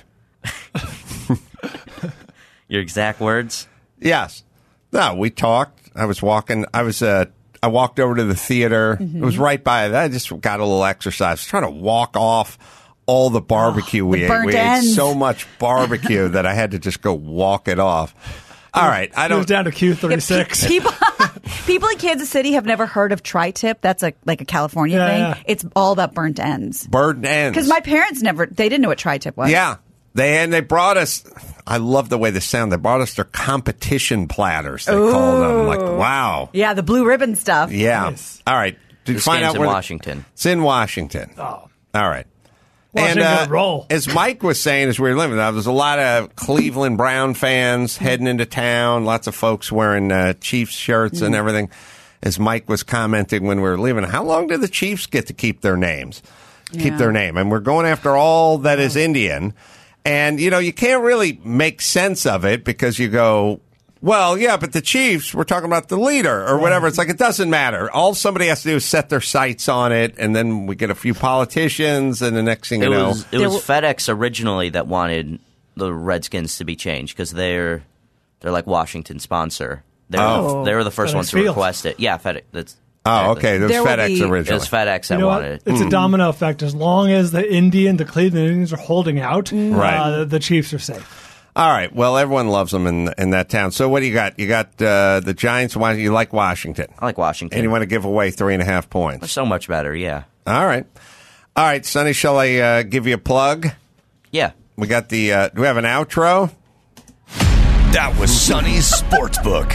S6: your exact words.
S2: Yes. No, we talked. I was walking. I was. Uh, I walked over to the theater. It was right by. I just got a little exercise. I was trying to walk off all the barbecue we ate.
S5: burnt
S2: We ate
S5: ends.
S2: so much barbecue that I had to just go walk it off. All right. I
S7: It was
S2: don't.
S7: down to Q thirty-six.
S5: People, people in Kansas City have never heard of tri-tip. That's a, like a California
S7: Yeah,
S5: thing.
S7: yeah.
S5: It's all about burnt ends.
S2: Burnt ends.
S5: Because my parents never, they didn't know what tri-tip was.
S2: Yeah. They and they brought us. I love the way they sound. They brought us their competition platters. They call them. Like wow.
S5: Yeah, the blue ribbon stuff.
S2: Yeah.
S7: Nice.
S2: All right. Did you
S6: This
S2: find
S6: game's
S2: out
S6: in
S2: where the-
S6: Washington.
S2: It's in Washington.
S7: Oh.
S2: All right.
S7: Washington
S2: and uh,
S7: gonna roll.
S2: as Mike was saying, as we were living, there was a lot of Cleveland Brown fans heading into town. Lots of folks wearing uh, Chiefs shirts and everything. As Mike was commenting when we were leaving, how long do the Chiefs get to keep their names? Keep
S5: Yeah.
S2: their name, and we're going after all that is Indian. And you know, you can't really make sense of it because you go, well, yeah, but the Chiefs, we're talking about the leader or whatever. It's like, it doesn't matter. All somebody has to do is set their sights on it, and then we get a few politicians, and the next thing
S6: It
S2: you know.
S6: was it was FedEx originally that wanted the Redskins to be changed because they're they're like Washington sponsor. They were,
S2: Oh.
S6: they were the first
S7: FedEx
S6: ones to
S7: Field.
S6: request it. Yeah, FedEx. That's
S2: Oh, okay. It was
S5: There will
S2: FedEx
S5: be-
S6: It
S2: originally.
S6: was FedEx that
S7: You know what?
S6: wanted it.
S7: It's a domino effect. As long as the Indian, the Cleveland Indians are holding out,
S2: Right.
S7: uh, the Chiefs are safe.
S2: All right. Well, everyone loves them in in that town. So what do you got? You got uh, the Giants. Why you like Washington?
S6: I like Washington.
S2: And you want to give away three and a half points.
S6: So much better, yeah.
S2: All right. All right, Sonny, shall I uh, give you a plug?
S6: Yeah.
S2: We got the, uh, do we have an outro?
S1: That was Sonny's Sportsbook.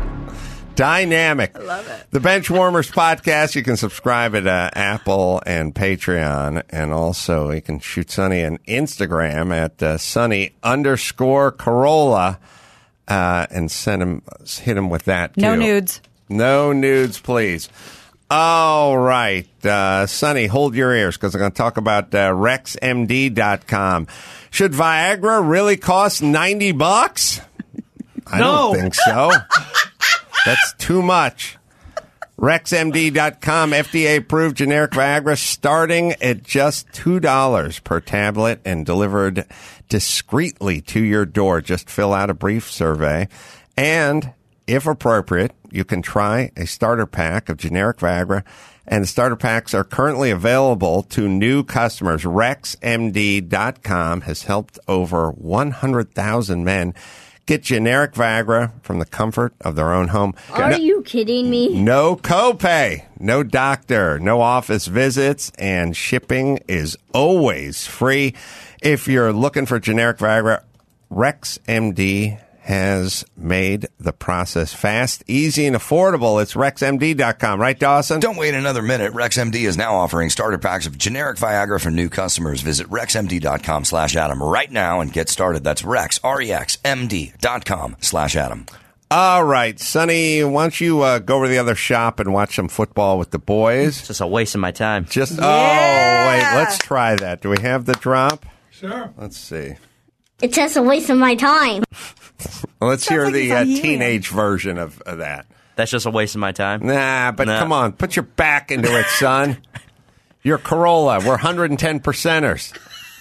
S2: Dynamic. I love it. The Benchwarmers podcast, you can subscribe at uh, Apple and Patreon. And also you can shoot Sonny an Instagram at uh, Sonny underscore Corolla uh, and send him, hit him with that, too.
S5: No nudes.
S2: No nudes, please. All right. Uh, Sonny, hold your ears because I'm going to talk about uh, Rex M D dot com. Should Viagra really cost ninety bucks? I
S7: No.
S2: don't think so. That's too much. Rex M D dot com, F D A-approved generic Viagra starting at just two dollars per tablet and delivered discreetly to your door. Just fill out a brief survey. And if appropriate, you can try a starter pack of generic Viagra, and the starter packs are currently available to new customers. Rex M D dot com has helped over one hundred thousand men get generic Viagra from the comfort of their own home.
S10: Are
S2: no,
S10: you kidding me?
S2: No copay, no doctor, no office visits, and shipping is always free. If you're looking for generic Viagra, Rex M D has made the process fast, easy, and affordable. It's Rex M D dot com. Right, Dawson?
S1: Don't wait another minute. RexMD is now offering starter packs of generic Viagra for new customers. Visit Rex M D dot com slash Adam right now and get started. That's Rex, R E X M D dot com slash Adam.
S2: All right, Sonny, why don't you uh, go over to the other shop and watch some football with the boys?
S6: It's just a waste of my time.
S2: Just
S5: Yeah.
S2: Oh, wait, let's try that. Do we have the drop?
S7: Sure.
S2: Let's see.
S10: It's just a waste of my time.
S2: Well, let's hear
S5: like
S2: the
S5: he's
S2: uh,
S5: on helium.
S2: teenage version of, of that.
S6: That's just a waste of my time.
S2: Nah, but
S6: Nah.
S2: come on, put your back into it, son. You're Corolla. We're one hundred ten percenters.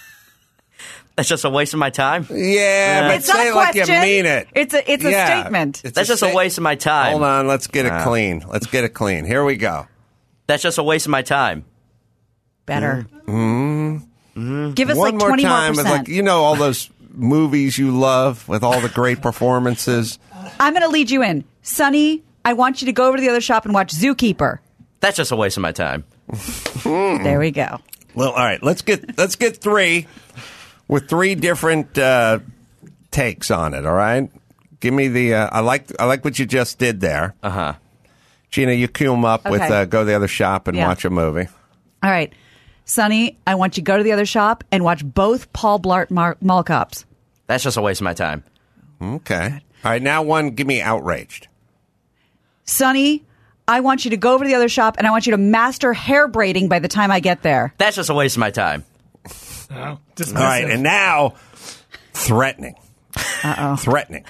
S6: That's just a waste of my time.
S2: Yeah, but
S5: It's not
S2: say
S5: a
S2: it like you
S5: question.
S2: mean it.
S5: It's a it's a
S2: Yeah,
S5: statement.
S2: it's
S6: That's just a
S2: sta-
S6: waste of my time.
S2: Hold on, let's get it
S6: Ah.
S2: clean. Let's get it clean. Here we go.
S6: That's just a waste of my time.
S5: Better. Give us
S2: One
S5: like
S2: more
S5: twenty
S2: time
S5: more
S2: with
S5: percent.
S2: like you know all those movies you love with all the great performances.
S5: I'm going to lead you in. Sonny, I want you to go over to the other shop and watch Zookeeper.
S6: That's just a waste of my time.
S5: There we go.
S2: Well, all right, let's get let's get three with three different uh, takes on it. All right, give me the. Uh, I like I like what you just did there.
S6: Uh huh.
S2: Gina, you cue them up with
S5: Okay.
S2: uh, go to the other shop and
S5: Yeah.
S2: watch a movie.
S5: All right. Sonny, I want you to go to the other shop and watch both Paul Blart Mar- Mall Cops.
S6: That's just a waste of my time.
S2: Okay. All right, now one. Give me Outraged.
S5: Sonny, I want you to go over to the other shop and I want you to master hair braiding by the time I get there.
S6: That's just a waste of my time.
S7: No, dismissive.
S2: All right, and now threatening.
S5: Uh-oh.
S2: Threatening.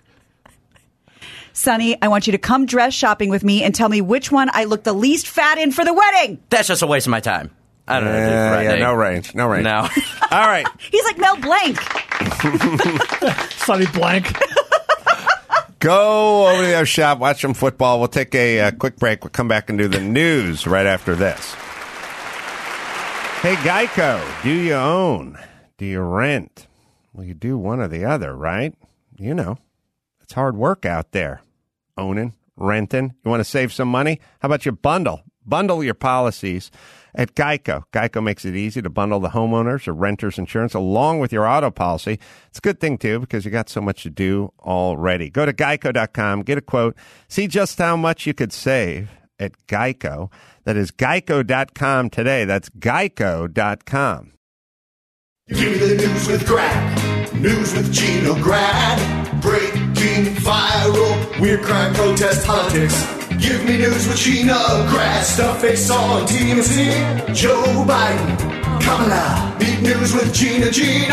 S5: Sonny, I want you to come dress shopping with me and tell me which one I look the least fat in for the wedding.
S6: That's just a waste of my time. I don't know.
S2: Yeah,
S6: dude,
S2: yeah,
S6: threatening.
S2: no range, no range.
S6: No.
S2: All right.
S5: He's like Mel Blanc.
S7: Sonny Blank.
S2: Go over to our shop, watch some football. We'll take a uh, quick break. We'll come back and do the news right after this. Hey, Geico, do you own? Do you rent? Well, you do one or the other, right? You know, it's hard work out there. Owning, renting. You want to save some money? How about you bundle? Bundle your policies at Geico. Geico makes it easy to bundle the homeowners or renters insurance along with your auto policy. It's a good thing, too, because you got so much to do already. Go to geico dot com, get a quote, see just how much you could save at Geico. That is geico dot com today. That's geico dot com.
S11: Give me the news with Grad. News with Gino Grad. Breaking, viral, weird crime, protest, politics. Give me news with Gina Grad. Stuff they saw on T M Z. Joe Biden, Kamala. Beat news with Gina, Gina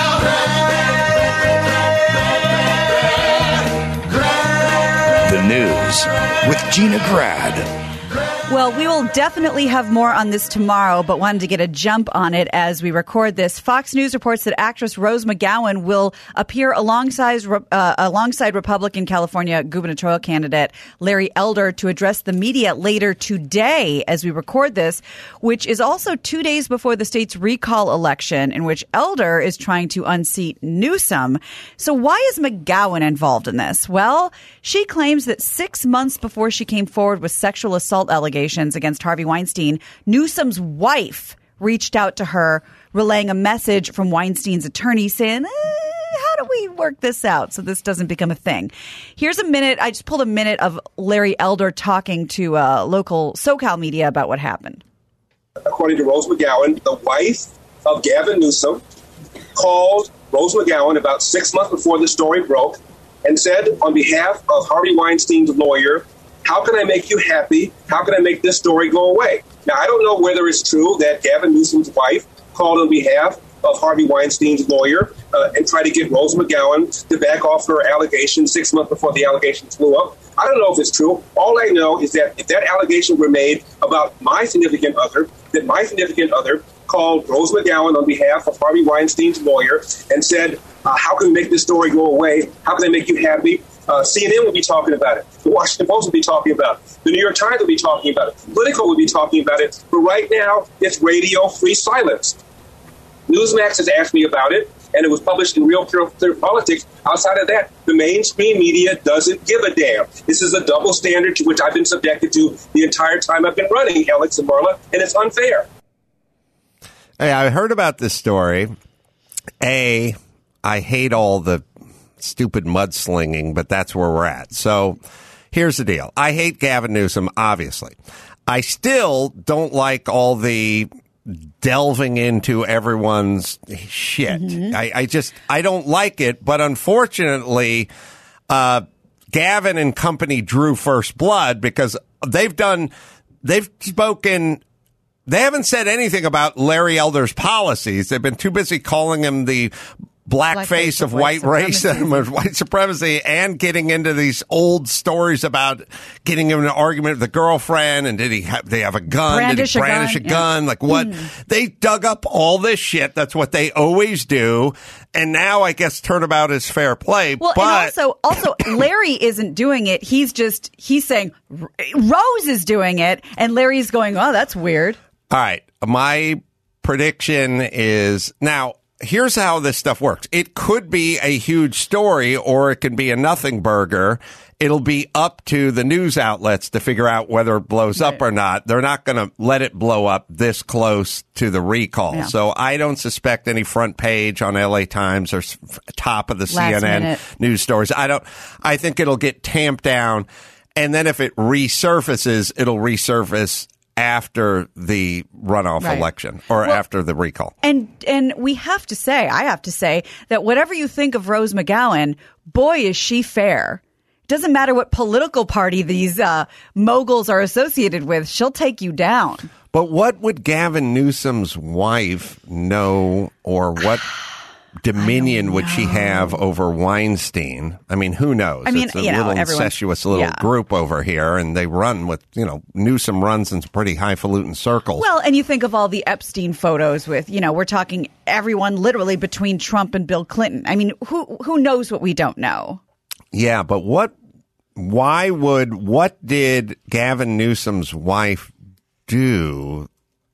S11: Grad. Grad.
S1: The news with Gina Grad.
S5: Well, we will definitely have more on this tomorrow, but wanted to get a jump on it as we record this. Fox News reports that actress Rose McGowan will appear alongside uh, alongside Republican California gubernatorial candidate Larry Elder to address the media later today as we record this, which is also two days before the state's recall election in which Elder is trying to unseat Newsom. So why is McGowan involved in this? Well, she claims that six months before she came forward with sexual assault allegations against Harvey Weinstein, Newsom's wife reached out to her, relaying a message from Weinstein's attorney saying, eh, how do we work this out so this doesn't become a thing? Here's a minute. I just pulled a minute of Larry Elder talking to uh, local SoCal media about what happened.
S12: According to Rose McGowan, the wife of Gavin Newsom called Rose McGowan about six months before the story broke and said, on behalf of Harvey Weinstein's lawyer, how can I make you happy? How can I make this story go away? Now, I don't know whether it's true that Gavin Newsom's wife called on behalf of Harvey Weinstein's lawyer uh, and tried to get Rose McGowan to back off her allegations six months before the allegations flew up. I don't know if it's true. All I know is that if that allegation were made about my significant other, that my significant other called Rose McGowan on behalf of Harvey Weinstein's lawyer and said, uh, how can we make this story go away? How can I make you happy? Uh, C N N will be talking about it. The Washington Post will be talking about it. The New York Times will be talking about it. Politico will be talking about it. But right now, it's radio-free silence. Newsmax has asked me about it, and it was published in Real Clear, Clear Politics. Outside of that, the mainstream media doesn't give a damn. This is a double standard to which I've been subjected to the entire time I've been running, Alex and Marla, and it's unfair.
S2: Hey, I heard about this story. A, I hate all the stupid mudslinging, but that's where we're at. So here's the deal. I hate Gavin Newsom, obviously. I still don't like all the delving into everyone's shit. Mm-hmm. I, I just, I don't like it. But unfortunately, uh, Gavin and company drew first blood because they've done, they've spoken, they haven't said anything about Larry Elder's policies. They've been too busy calling him the black face of white racism or white supremacy and getting into these old stories about getting in an argument with a girlfriend and did he have, they have a gun?
S5: Brandish
S2: did he brandish a gun? A gun? Yeah. Like what? Mm. They dug up all this shit. That's what they always do. And now I guess turnabout is fair play.
S5: Well,
S2: but
S5: and also, also Larry isn't doing it. He's just, he's saying Rose is doing it. And Larry's going, oh, that's weird.
S2: All right. My prediction is now, here's how this stuff works. It could be a huge story or it can be a nothing burger. It'll be up to the news outlets to figure out whether it blows right. up or not. They're not going to let it blow up this close to the recall. Yeah. So I don't suspect any front page on L A Times or top of the Last C N N minute. News stories. I don't, I think it'll get tamped down. And then if it resurfaces, it'll resurface after the runoff right. election or well, after the recall.
S5: And and we have to say, I have to say, that whatever you think of Rose McGowan, boy, is she fair. Doesn't matter what political party these uh, moguls are associated with, she'll take you down.
S2: But what would Gavin Newsom's wife know, or what dominion would she have over Weinstein? I mean, who knows?
S5: I mean,
S2: it's a
S5: you know,
S2: little incestuous little
S5: yeah.
S2: group over here, and they run with, you know, Newsom runs in some pretty highfalutin circles.
S5: Well, and you think of all the Epstein photos with, you know, we're talking everyone literally between Trump and Bill Clinton. I mean, who who knows what we don't know?
S2: Yeah, but what, why would, what did Gavin Newsom's wife do,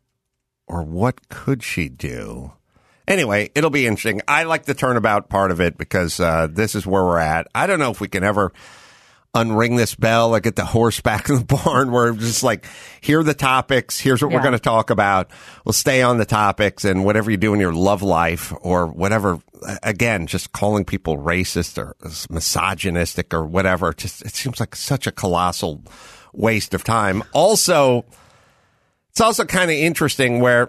S2: or what could she do? Anyway, it'll be interesting. I like the turnabout part of it because uh, this is where we're at. I don't know if we can ever unring this bell or get the horse back in the barn where it's just like, here are the topics. Here's what yeah. we're going to talk about. We'll stay on the topics, and whatever you do in your love life or whatever, again, just calling people racist or misogynistic or whatever. Just, it seems like such a colossal waste of time. Also, it's also kind of interesting where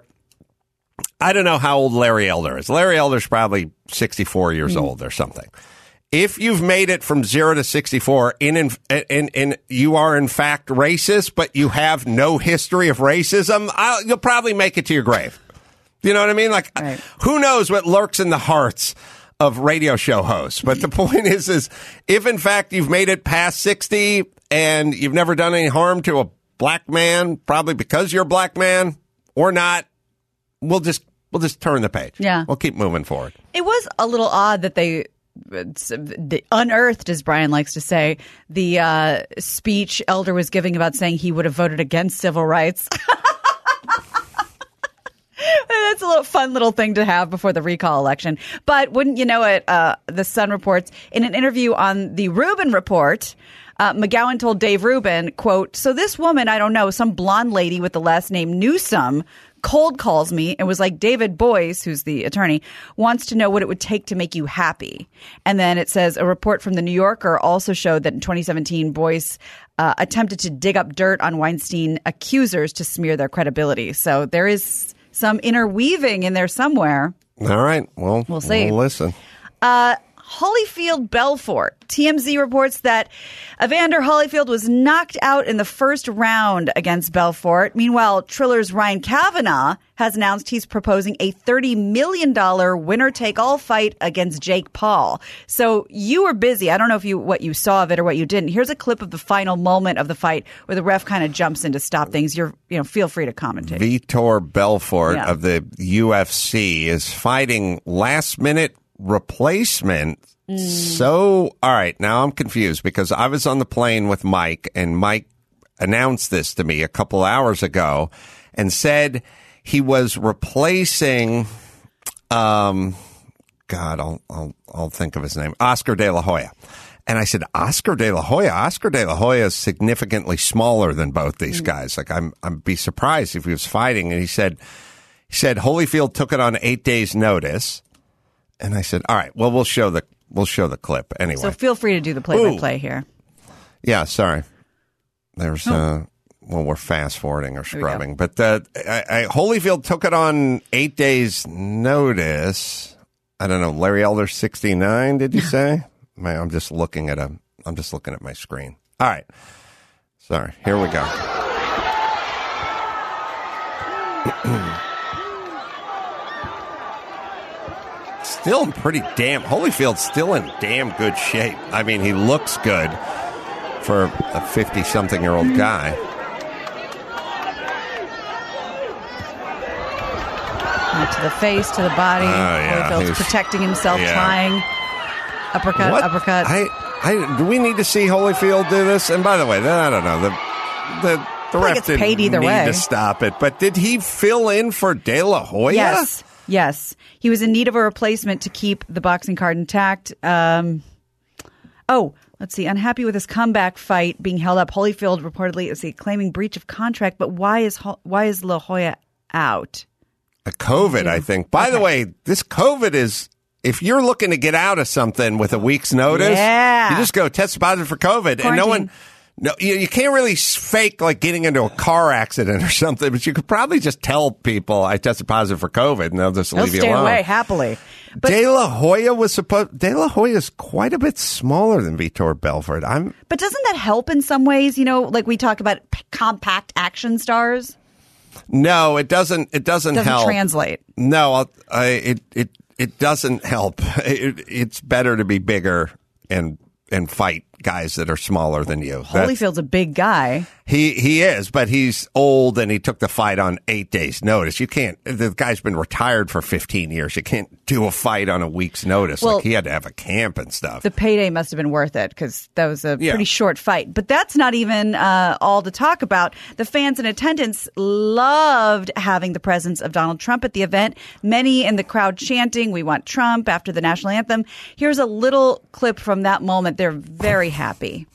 S2: I don't know how old Larry Elder is. Larry Elder's probably sixty-four years mm. old or something. If you've made it from zero to sixty-four, in, in, in, in you are in fact racist, but you have no history of racism, I'll, you'll probably make it to your grave. You know what I mean? Like, right. who knows what lurks in the hearts of radio show hosts? But the point is, is if in fact you've made it past sixty and you've never done any harm to a black man, probably because you're a black man or not, We'll just we'll just turn the page.
S5: Yeah,
S2: we'll keep moving forward.
S5: It was a little odd that they, they unearthed, as Brian likes to say, the uh, speech Elder was giving about saying he would have voted against civil rights. That's a little fun little thing to have before the recall election. But wouldn't you know it? Uh, the Sun reports in an interview on the Rubin Report. Uh, McGowan told Dave Rubin, quote, "So this woman, I don't know, some blonde lady with the last name Newsom, cold calls me and was like, David Boyce, who's the attorney, wants to know what it would take to make you happy." And then it says a report from the New Yorker also showed that in twenty seventeen, Boyce uh, attempted to dig up dirt on Weinstein accusers to smear their credibility. So there is some interweaving in there somewhere.
S2: All right. Well,
S5: we'll see.
S2: We'll listen.
S5: Uh, Holyfield Belfort. T M Z reports that Evander Holyfield was knocked out in the first round against Belfort. Meanwhile, Triller's Ryan Kavanaugh has announced he's proposing a thirty million dollars winner-take-all fight against Jake Paul. So you were busy. I don't know if you what you saw of it or what you didn't. Here's a clip of the final moment of the fight where the ref kind of jumps in to stop things. You're, you know, feel free to commentate.
S2: Vitor Belfort
S5: yeah.
S2: of the U F C is fighting last-minute replacement So, all right, now I'm confused because I was on the plane with Mike, and Mike announced this to me a couple hours ago and said he was replacing, um, God, I'll, I'll, I'll think of his name, Oscar De La Hoya. And I said, Oscar De La Hoya? Oscar De La Hoya is significantly smaller than both these guys. Like, I'm, I'd be surprised if he was fighting. And he said, he said Holyfield took it on eight days' notice. And I said, all right, well, we'll show the, we'll show the clip anyway.
S5: So feel free to do the play-by-play here.
S2: Yeah, sorry. There's,
S5: oh.
S2: uh, well, we're fast forwarding or scrubbing, but uh, I, I, Holyfield took it on eight days' notice. I don't know. Larry Elder, sixty-nine. Did you say? Man, I'm just looking at a. I'm just looking at my screen. All right. Sorry. Here we go. Still in pretty damn. Holyfield's still in damn good shape. I mean, he looks good for a fifty-something-year-old guy.
S5: Uh, to the face, to the body.
S2: Oh, yeah.
S5: Holyfield's
S2: He's-
S5: protecting himself,
S2: yeah.
S5: trying. Uppercut,
S2: What?
S5: uppercut.
S2: I, I, do we need to see Holyfield do this? And by the way, I don't know. The the, the
S5: I think
S2: ref
S5: it's
S2: didn't
S5: paid either
S2: need
S5: way.
S2: to stop it. But did he fill in for De La Hoya?
S5: Yes, yes. He was in need of a replacement to keep the boxing card intact. Um, oh, let's see. Unhappy with his comeback fight being held up, Holyfield reportedly is claiming breach of contract. But why is Ho- why is La Hoya out?
S2: A COVID, I think. By the way, this COVID is, if you're looking to get out of something with a week's notice,
S5: Yeah.
S2: you just go test positive for COVID. And no one, no, you, you can't really s- fake like getting into a car accident or something, but you could probably just tell people I tested positive for COVID and they'll just
S5: He'll
S2: leave you
S5: stay
S2: alone.
S5: away happily. But,
S2: De La Hoya was supposed. De La Hoya is quite a bit smaller than Vitor Belfort. I'm.
S5: but doesn't that help in some ways? You know, like we talk about p- compact action stars.
S2: No, it doesn't. It doesn't,
S5: Doesn't
S2: help.
S5: translate.
S2: No, I'll- I, it it it doesn't help. It, it's better to be bigger and and fight guys that are smaller than you. That-
S5: Holyfield's a big guy.
S2: He he is, but he's old and he took the fight on eight days' notice. You can't. The guy's been retired for fifteen years. You can't do a fight on a week's notice.
S5: Well,
S2: like he had to have a camp and stuff.
S5: The payday must have been worth it because that was a
S2: Yeah.
S5: pretty short fight. But that's not even uh, all to talk about. The fans in attendance loved having the presence of Donald Trump at the event. Many in the crowd chanting, "We want Trump," after the national anthem. Here's a little clip from that moment. They're very happy.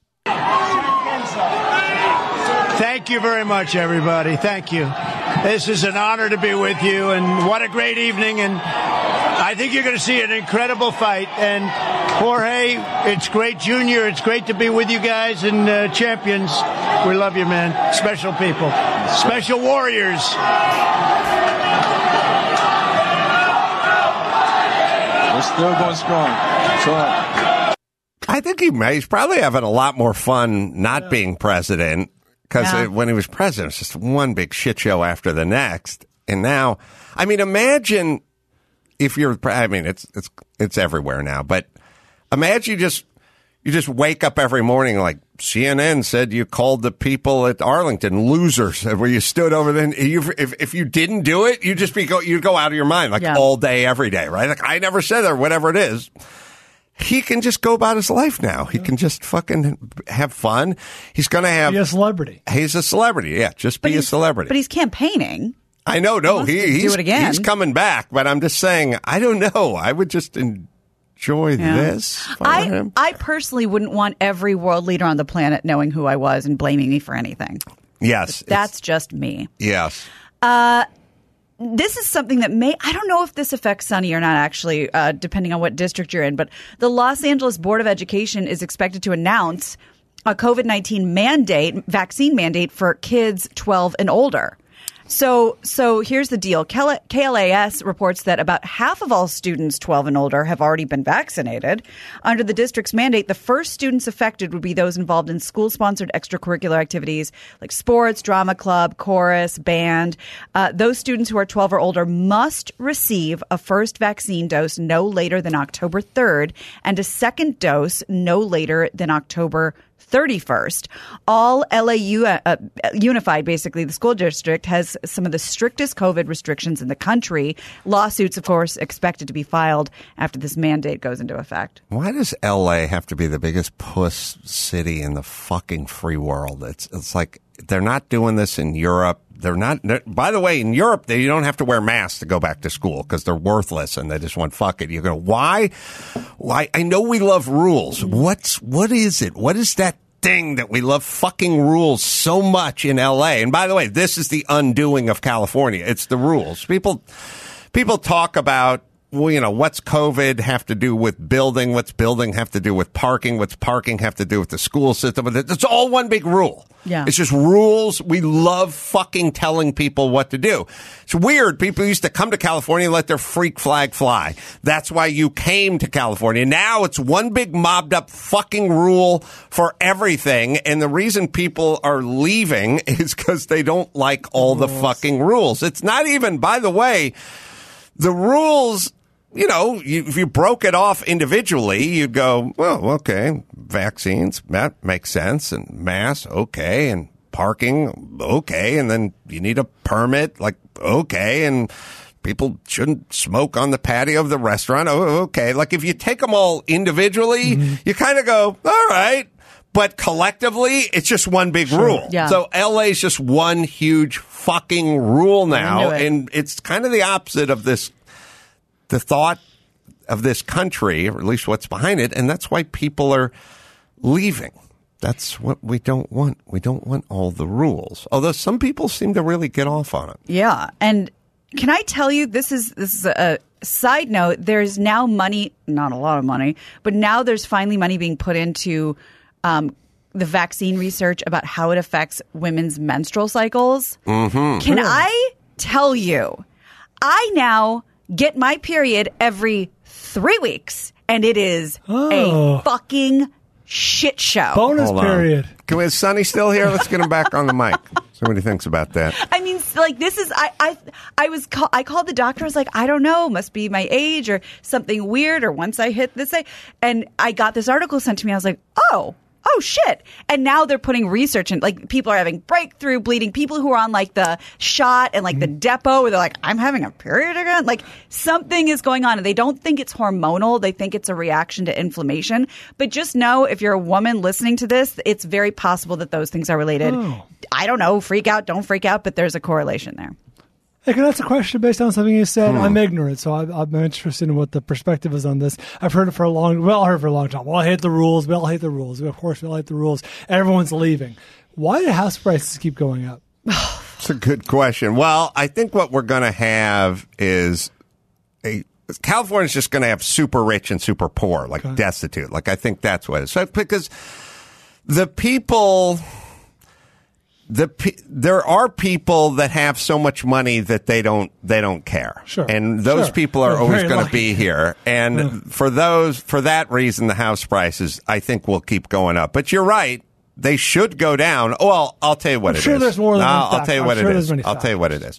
S13: Thank you very much, everybody. Thank you. This is an honor to be with you, and what a great evening. And I think you're going to see an incredible fight. And Jorge, it's great, Junior. It's great to be with you guys and uh, champions. We love you, man. Special people, special warriors.
S14: We're still going strong. So,
S2: I think he may. He's probably having a lot more fun not being president because
S5: Yeah.
S2: when he was president, it was just one big shit show after the next. And now, I mean, imagine if you're. I mean, it's it's it's everywhere now. But imagine you just you just wake up every morning like C N N said you called the people at Arlington losers, where you stood over there. And you, if if you didn't do it, you just be go you go out of your mind like
S5: Yeah.
S2: all day, every day, right? Like I never said that, or whatever it is. He can just go about his life now. He can just fucking have fun. He's going to have.
S7: Be a celebrity.
S2: He's a celebrity. Yeah, just be a
S5: he's-
S2: celebrity.
S5: But he's campaigning.
S2: I know. No,
S5: wants
S2: he,
S5: to do
S2: he's
S5: it again.
S2: he's coming back. But I'm just saying. I don't know. I would just enjoy
S5: Yeah.
S2: this for
S5: I,
S2: him.
S5: I personally wouldn't want every world leader on the planet knowing who I was and blaming me for anything.
S2: Yes,
S5: That's just me.
S2: yes.
S5: Uh, this is something that may, I don't know if this affects Sonny or not, actually, uh, depending on what district you're in, but the Los Angeles Board of Education is expected to announce a COVID nineteen mandate, vaccine mandate for kids twelve and older. So, so here's the deal. K L A S reports that about half of all students twelve and older have already been vaccinated. Under the district's mandate, the first students affected would be those involved in school-sponsored extracurricular activities like sports, drama club, chorus, band. Uh, those students who are twelve or older must receive a first vaccine dose no later than October third and a second dose no later than October thirty-first. All L A U, uh, Unified, basically, the school district, has some of the strictest COVID restrictions in the country. Lawsuits, of course, expected to be filed after this mandate goes into effect.
S2: Why does L A have to be the biggest puss city in the fucking free world? It's it's like they're not doing this in Europe. They're not. They're, by the way, in Europe, they, you don't have to wear masks to go back to school because they're worthless and they just want fuck it. You go, why? Why? I know we love rules. What's what is it? What is that thing that we love fucking rules so much in L A? And by the way, this is the undoing of California. It's the rules. People, people talk about, well, you know, what's COVID have to do with building? What's building have to do with parking? What's parking have to do with the school system? It's all one big rule.
S5: Yeah.
S2: It's just rules. We love fucking telling people what to do. It's weird. People used to come to California and let their freak flag fly. That's why you came to California. Now it's one big mobbed up fucking rule for everything. And the reason people are leaving is because they don't like all the fucking rules. It's not even, by the way, the rules. You know, you, if you broke it off individually, you'd go, well, okay, vaccines, that makes sense, and masks, okay, and parking, okay, and then you need a permit, like, okay, and people shouldn't smoke on the patio of the restaurant, oh, okay. Like, if you take them all individually, mm-hmm. you kind of go, all right, but collectively, it's just one big sure. rule.
S5: Yeah.
S2: So L A is just one huge fucking rule now, it. and it's kind of the opposite of this the thought of this country, or at least what's behind it, and that's why people are leaving. That's what we don't want. We don't want all the rules. Although some people seem to really get off on it.
S5: Yeah, and can I tell you, this is this is a side note. There's now money, not a lot of money, but now there's finally money being put into um, the vaccine research about how it affects women's menstrual cycles.
S2: Mm-hmm.
S5: Can I tell you, I now get my period every three weeks, and it is
S7: Oh.
S5: a fucking shit show.
S7: Bonus
S2: Hold on.
S7: period.
S2: Can we, is Sonny still here? Let's get him back on the mic. See what he thinks about that.
S5: I mean, like, this is, I, I, I was, call, I called the doctor. I was like, I don't know, must be my age or something weird, or once I hit this, and I got this article sent to me. I was like, oh. Oh, shit. And now they're putting research in, like, people are having breakthrough bleeding. People who are on, like, the shot and, like, the depot where they're like, I'm having a period again. Like, something is going on. And they don't think it's hormonal. They think it's a reaction to inflammation. But just know, if you're a woman listening to this, it's very possible that those things are related.
S7: Oh.
S5: I don't know. Freak out. Don't freak out. But there's a correlation there.
S7: Hey, can I ask a question based on something you said?
S2: Hmm.
S7: I'm ignorant, so I'm, I'm interested in what the perspective is on this. I've heard it for a long, well, I heard it for a long time. Well, I hate the rules. We all hate the rules. Of course, we all hate the rules. Everyone's leaving. Why do house prices keep going up?
S2: It's a good question. Well, I think what we're going to have is a California's just going to have super rich and super poor, like okay. destitute. Like, I think that's what it is. So, because the people. The there are people that have so much money that they don't they don't care,
S7: sure.
S2: and those
S7: sure.
S2: people are
S7: They're
S2: always going to
S7: lucky.
S2: be here. And
S7: yeah.
S2: for those for that reason, the house prices I think will keep going up. But you're right; they should go down. Well, I'll tell you what
S7: I'm
S2: it
S7: sure
S2: is.
S7: There's more than
S2: I'll,
S7: one
S2: I'll tell you
S7: fact.
S2: what
S7: I'm
S2: it
S7: sure
S2: is.
S7: there's many
S2: I'll tell you what it is.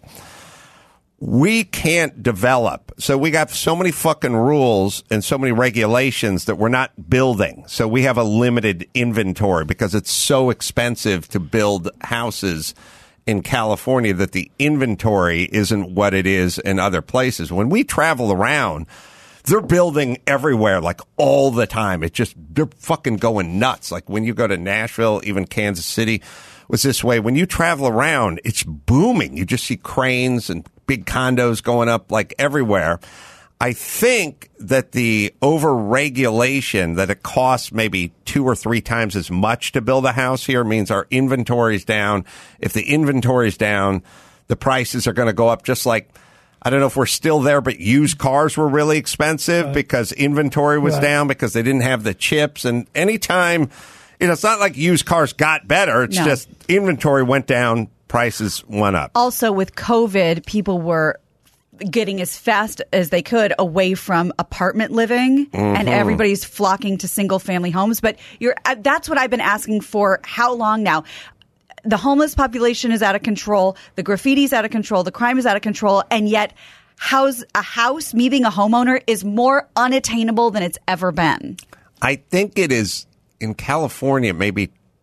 S2: We can't develop. So we got so many fucking rules and so many regulations that we're not building. So we have a limited inventory because it's so expensive to build houses in California that the inventory isn't what it is in other places. When we travel around, they're building everywhere, like all the time. It's just, they're fucking going nuts. Like when you go to Nashville, even Kansas City was this way. When you travel around, it's booming. You just see cranes and big condos going up like everywhere. I think that the over-regulation, that it costs maybe two or three times as much to build a house here, means our inventory's down. If the inventory's down, the prices are going to go up, just like, I don't know if we're still there, but used cars were really expensive right. because inventory was right. down because they didn't have the chips. And anytime, you know, it's not like used cars got better. It's
S5: no.
S2: just inventory went down, prices went up.
S5: Also, with COVID, people were getting as fast as they could away from apartment living, mm-hmm. and everybody's flocking to single family homes. But you're, that's what I've been asking for how long now? The homeless population is out of control. The graffiti is out of control. The crime is out of control. And yet house, a house, me being a homeowner, is more unattainable than it's ever been.
S2: I think it is in California, maybe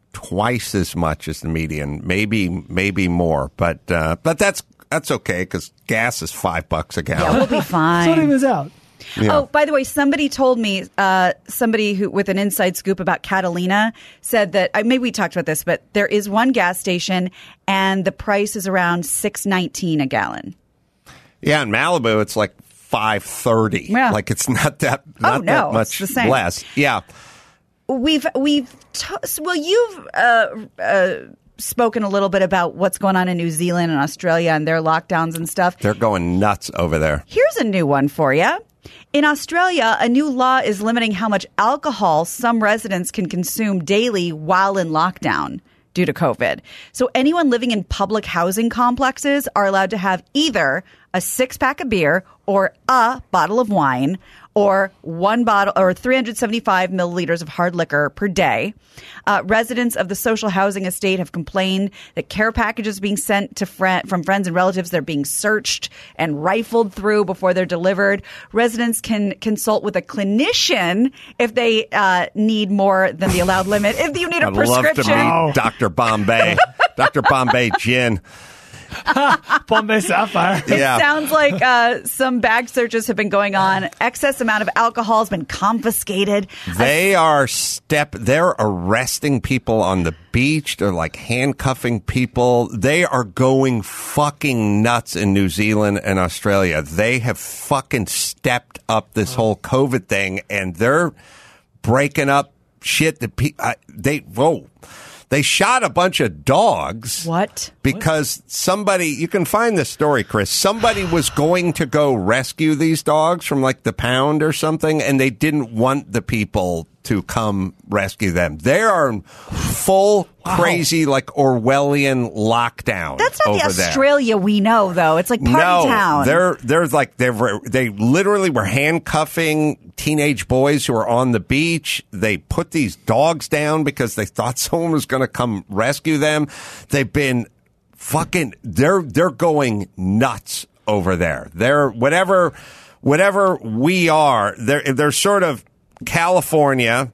S2: twice as much as the median, maybe maybe more. But uh, but that's that's okay because gas is five bucks a gallon.
S5: Yeah, we'll be fine.
S7: So it was out.
S2: Yeah.
S5: Oh, by the way, somebody told me, uh, somebody who with an inside scoop about Catalina said that uh, maybe we talked about this, but there is one gas station and the price is around six nineteen a gallon.
S2: Yeah, in Malibu, it's like five thirty.
S5: Yeah.
S2: Like it's not that not
S5: oh, no,
S2: that much
S5: it's the same.
S2: less. Yeah.
S5: We've we've t- well, you've uh, uh, spoken a little bit about what's going on in New Zealand and Australia and their lockdowns and stuff.
S2: They're going nuts over there.
S5: Here's a new one for you. In Australia, a new law is limiting how much alcohol some residents can consume daily while in lockdown due to COVID. So anyone living in public housing complexes are allowed to have either a six pack of beer or a bottle of wine or one bottle or three hundred seventy-five milliliters of hard liquor per day. Uh, residents of the social housing estate have complained that care packages being sent to friend, from friends and relatives, they're being searched and rifled through before they're delivered. Residents can consult with a clinician if they uh, need more than the allowed limit. If you need a
S2: I'd
S5: prescription.
S2: love to meet Doctor Bombay. Doctor Bombay Gin.
S7: Bombay Sapphire.
S5: It
S2: Yeah.
S5: sounds like uh, some bag searches have been going on. Excess amount of alcohol has been confiscated.
S2: They are step. They're arresting people on the beach. They're like handcuffing people. They are going fucking nuts in New Zealand and Australia. They have fucking stepped up this whole COVID thing, and they're breaking up shit that pe- I, they whoa. They shot a bunch of dogs.
S5: What?
S2: Because somebody, you can find this story, Chris. Somebody was going to go rescue these dogs from like the pound or something, and they didn't want the people to come rescue them. They are in full crazy, like Orwellian lockdown.
S5: That's not
S2: over
S5: the
S2: there.
S5: Australia we know, though. It's like party
S2: No,
S5: town.
S2: they're they're like they were they literally were handcuffing teenage boys who were on the beach. They put these dogs down because they thought someone was going to come rescue them. They've been fucking they're they're going nuts over there. They're whatever whatever we are. They're they're sort of California.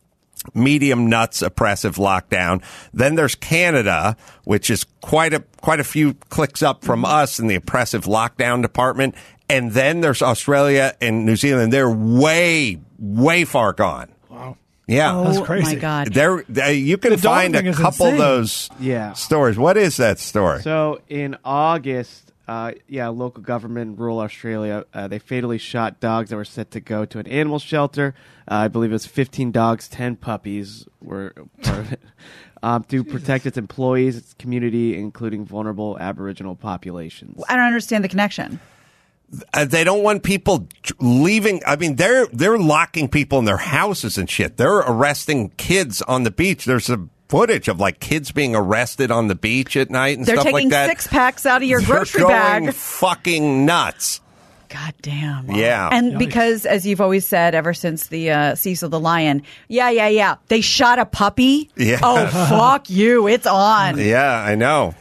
S2: Medium nuts, oppressive lockdown. Then there's Canada, which is quite a quite a few clicks up from us in the oppressive lockdown department. And then there's Australia and New Zealand. They're way, way far gone.
S7: Wow.
S2: Yeah,
S5: oh,
S7: That's crazy.
S5: my God.
S2: There, there you can
S7: The dog
S2: find
S7: thing
S2: a
S7: is
S2: couple of
S7: insane.
S2: those
S8: Yeah.
S2: stories. What is that story?
S8: So in August, uh, yeah, local government in rural Australia, uh, they fatally shot dogs that were set to go to an animal shelter. Uh, I believe it was fifteen dogs, ten puppies were part of it, um, to protect its employees, its community, including vulnerable Aboriginal populations.
S5: I don't understand the connection.
S2: Uh, they don't want people j- leaving. I mean, they're they're locking people in their houses and shit. They're arresting kids on the beach. There's a footage of like kids being arrested on the beach at night and
S5: They're
S2: stuff
S5: taking
S2: like that.
S5: six packs out of your
S2: They're
S5: grocery
S2: going
S5: bag.
S2: fucking nuts.
S5: God damn.
S2: Yeah.
S5: And
S7: Yikes.
S5: because, as you've always said, ever since the uh, Cecil the Lion, yeah, yeah, yeah, they shot a puppy.
S2: Yeah.
S5: Oh, fuck you. It's on.
S2: Yeah, I know.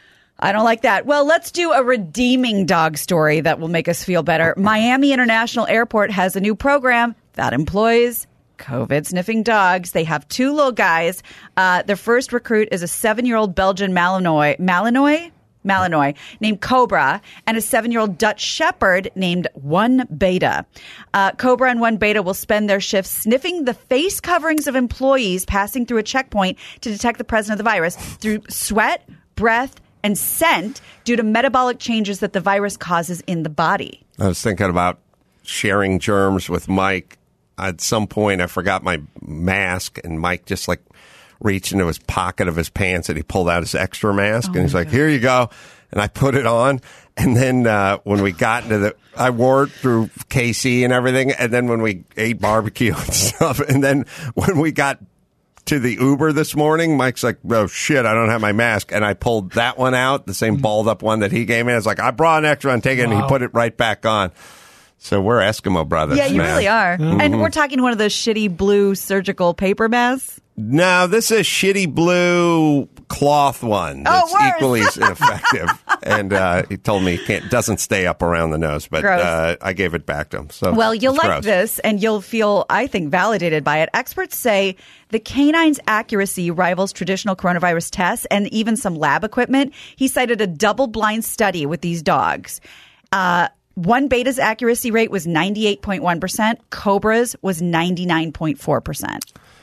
S5: I don't like that. Well, let's do a redeeming dog story that will make us feel better. Miami International Airport has a new program that employs COVID sniffing dogs. They have two little guys. Uh, their first recruit is a seven-year-old Belgian Malinois, Malinois, Malinois named Cobra, and a seven-year-old Dutch Shepherd named One Beta. Uh, Cobra and One Beta will spend their shifts sniffing the face coverings of employees passing through a checkpoint to detect the presence of the virus through sweat, breath, and scent due to metabolic changes that the virus causes in the body.
S2: I was thinking about sharing germs with Mike. At some point, I forgot my mask, and Mike just like reached into his pocket of his pants and he pulled out his extra mask,
S5: Oh
S2: and he's
S5: my
S2: like,
S5: God.
S2: "Here you go." And I put it on, and then uh, when we got into the, I wore it through K C and everything, and then when we ate barbecue and stuff, and then when we got to the Uber this morning, Mike's like, "Oh shit, I don't have my mask," and I pulled that one out, the same balled up one that he gave me. I was like, "I brought an extra one, take it," and he
S7: Wow.
S2: put it right back on. So we're Eskimo brothers.
S5: Yeah, you
S2: man.
S5: really are.
S2: Mhm.
S5: And we're talking one of those shitty blue surgical paper masks.
S2: No, this is a shitty blue cloth one that's
S5: worse.
S2: equally as ineffective. And uh, he told me it can't, doesn't stay up around the nose, but uh, I gave it back to him. So
S5: Well, you'll
S2: it's
S5: like
S2: gross.
S5: this, and you'll feel, I think, validated by it. Experts say the canine's accuracy rivals traditional coronavirus tests and even some lab equipment. He cited a double-blind study with these dogs. Uh, one beta's accuracy rate was ninety-eight point one percent. Cobra's was ninety-nine point four percent.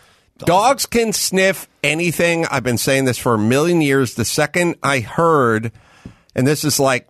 S2: Dogs can sniff anything. I've been saying this for a million years. The second I heard, and this is like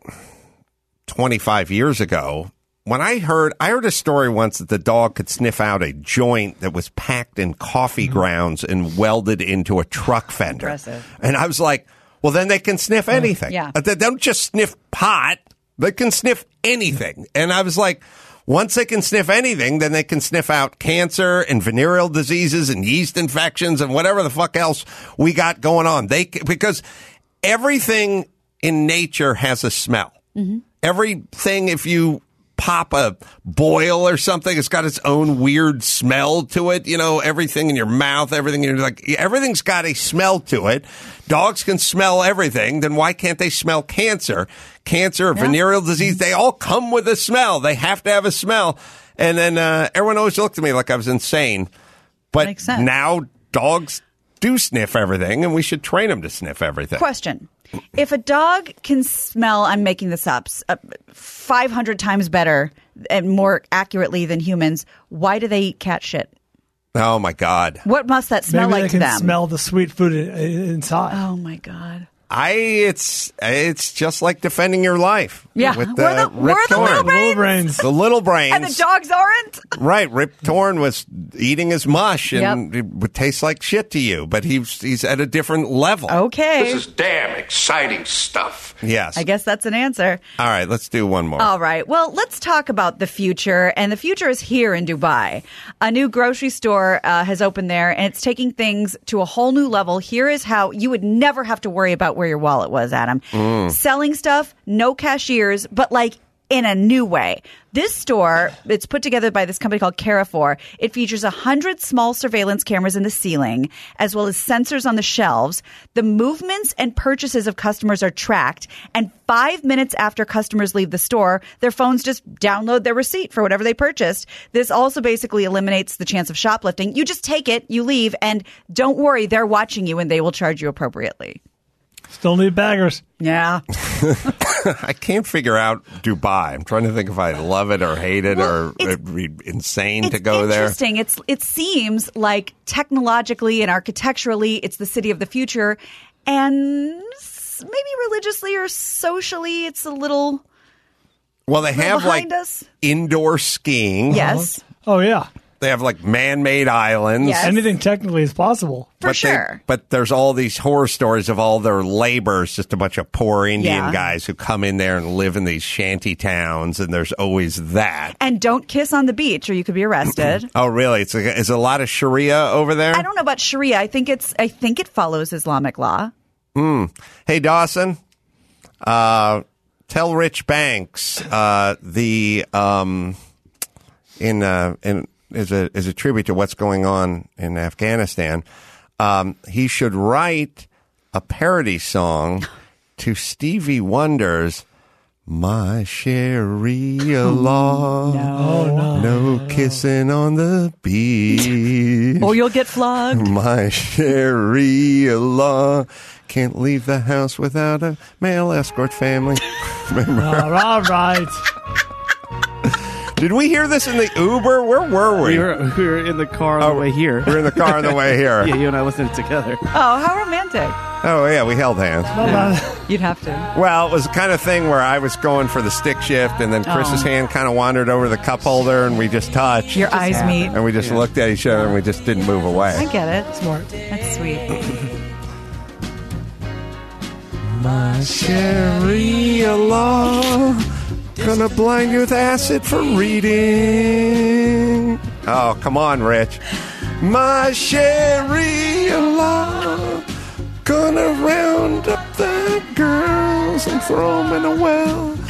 S2: twenty-five years ago, when I heard, I heard a story once that the dog could sniff out a joint that was packed in coffee grounds and welded into a truck fender.
S5: Impressive.
S2: And I was like, well, then they can sniff anything.
S5: Yeah.
S2: Uh, They don't just sniff pot. They can sniff anything. And I was like, once they can sniff anything, then they can sniff out cancer and venereal diseases and yeast infections and whatever the fuck else we got going on. They because everything in nature has a smell.
S5: Mm-hmm.
S2: Everything, if you pop a boil or something, it's got its own weird smell to it. You know, everything in your mouth, everything you're like, everything's got a smell to it. Dogs can smell everything. Then why can't they smell cancer? Cancer,
S5: Yeah.
S2: venereal disease, they all come with a smell. They have to have a smell. And then uh, everyone always looked at me like I was insane. But
S5: Makes sense.
S2: now dogs do sniff everything, and we should train them to sniff everything.
S5: Question. If a dog can smell, I'm making this up, uh, five hundred times better and more accurately than humans, why do they eat cat shit?
S2: Oh, my God.
S5: What must that smell
S7: Maybe
S5: like
S7: they
S5: to
S7: can
S5: them?
S7: smell the sweet food in, inside.
S5: Oh, my God.
S2: I it's it's just like defending your life.
S5: Yeah.
S2: with
S5: We're the-
S2: Rip
S5: we're the
S2: Torn.
S5: little brains.
S7: Little brains.
S2: The little brains.
S5: And the dogs aren't?
S2: Right, Rip Torn was eating his mush, and
S5: Yep.
S2: it would taste like shit to you. But he's he's at a different level.
S5: Okay.
S11: This is damn exciting stuff.
S2: Yes.
S5: I guess that's an answer.
S2: All right, let's do one more.
S5: All right. Well, let's talk about the future. And the future is here in Dubai. A new grocery store uh, has opened there, and it's taking things to a whole new level. Here is how you would never have to worry about where your wallet was, Adam.
S2: Mm.
S5: Selling stuff, no cashiers, but like in a new way. This store, it's put together by this company called Carrefour. It features one hundred small surveillance cameras in the ceiling, as well as sensors on the shelves. The movements and purchases of customers are tracked, and five minutes after customers leave the store, their phones just download their receipt for whatever they purchased. This also basically eliminates the chance of shoplifting. You just take it, you leave, and don't worry, they're watching you and they will charge you appropriately.
S7: Still need baggers.
S5: Yeah.
S2: I can't figure out Dubai. I'm trying to think if I love it or hate it
S5: Well,
S2: or
S5: it's-
S2: it'd be insane to
S5: It's
S2: go there.
S5: interesting. It's it seems like technologically and architecturally, it's the city of the future, and s- maybe religiously or socially, it's a little.
S2: Well, they
S5: little
S2: have like
S5: behind us.
S2: indoor skiing.
S5: Yes,
S7: Oh, yeah.
S2: They have like man-made islands.
S5: Yes.
S7: Anything technically is possible.
S5: for
S2: but they-
S5: sure.
S2: but there's all these horror stories of all their laborers, just a bunch of poor Indian
S5: Yeah.
S2: guys who come in there and live in these shanty towns, and there's always that.
S5: And don't kiss on the beach, or you could be arrested.
S2: Oh, really? It's a, is a lot of Sharia over there?
S5: I don't know about Sharia. I think it's. I think it follows Islamic law.
S2: Mm. Hey, Dawson, uh, tell Rich Banks uh, the um, in uh, in as a as a tribute to what's going on in Afghanistan. Um, he should write a parody song to Stevie Wonder's "My Sharia Law."
S5: No,
S2: no kissing on the beach.
S5: Or you'll get flogged.
S2: My Sharia law. Can't leave the house without a male escort family. Remember?
S7: All right.
S2: Did we hear this in the Uber? Where were we?
S8: We were, we were in the car on the way here.
S2: We were in the car on the way here.
S8: Yeah, you and I listened together.
S5: Oh, how romantic!
S2: Oh, yeah, we held hands.
S5: You'd have to.
S2: Well, it was the kind of thing where I was going for the stick shift, and then Chris's
S5: Oh.
S2: hand kind of wandered over the cup holder, and we just touched.
S5: Your eyes meet.
S2: And we just looked at each other, and we just didn't move away.
S5: I get it.
S7: Smart.
S5: That's sweet.
S2: My Sharia law. Gonna blind you with acid for reading. Oh, come on, Rich. My Sharia law. Gonna round up the girls and throw them in a well.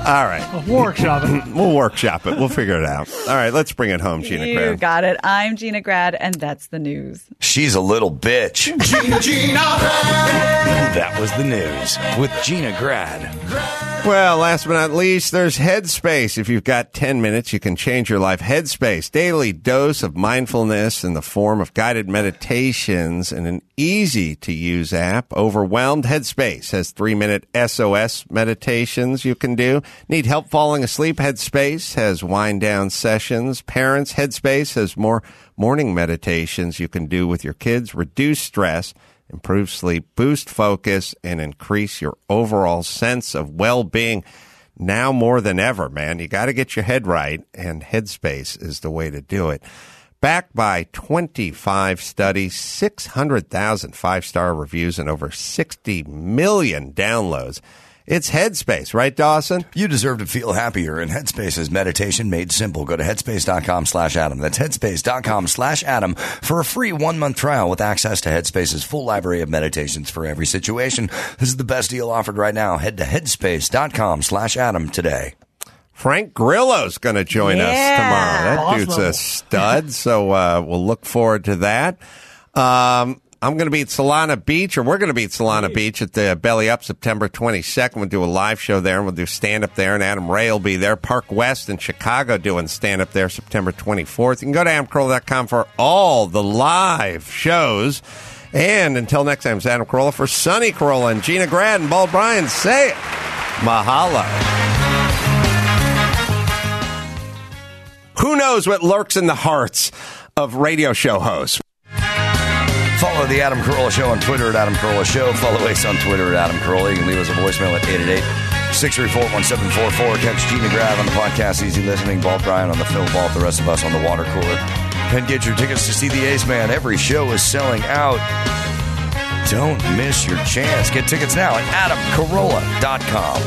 S2: All right.
S7: We'll workshop it.
S2: We'll workshop it. We'll figure it out. All right, let's bring it home, Gina
S5: You
S2: Grad.
S5: got it. I'm Gina Grad, and that's the news.
S1: She's a little bitch.
S11: Gina, Gina Grad.
S1: That was the news with Gina Grad.
S2: Well, last but not least, there's Headspace. If you've got ten minutes, you can change your life. Headspace, daily dose of mindfulness in the form of guided meditations and an easy-to-use app. Overwhelmed? Headspace has three-minute S O S meditations you can do. Need help falling asleep? Headspace has wind-down sessions. Parents? Headspace has more morning meditations you can do with your kids. Reduce stress, improve sleep, boost focus, and increase your overall sense of well-being. Now more than ever, man, you got to get your head right, and Headspace is the way to do it. Backed by twenty-five studies, six hundred thousand five-star reviews, and over sixty million downloads. It's Headspace, right, Dawson?
S1: You deserve to feel happier, and Headspace is meditation made simple. Go to headspace.com slash Adam. That's headspace.com slash Adam for a free one-month trial with access to Headspace's full library of meditations for every situation. This is the best deal offered right now. Head to headspace.com slash Adam today.
S2: Frank Grillo's going to join
S5: Yeah.
S2: us tomorrow. That
S7: Boss
S2: dude's
S7: level.
S2: a stud, so uh, we'll look forward to that. Um, I'm going to be at Solana Beach, or we're going to be at Solana Beach at the Belly Up September twenty-second. We'll do a live show there, and we'll do stand-up there, and Adam Ray will be there. Park West in Chicago doing stand-up there September twenty-fourth. You can go to adam carolla dot com for all the live shows. And until next time, it's Adam Carolla for Sonny Carolla and Gina Grad and Bald Bryan. Say it. Mahalo. Who knows what lurks in the hearts of radio show hosts?
S1: Follow the Adam Carolla Show on Twitter at Adam Carolla Show. Follow us on Twitter at Adam Carolla. You can leave us a voicemail at eight eight eight, six three four, one seven four four. Catch Gina Grad on the podcast, Easy Listening, Bald Bryan on the Film Vault, the rest of us on the water cooler. And get your tickets to see the Ace Man. Every show is selling out. Don't miss your chance. Get tickets now at adam carolla dot com.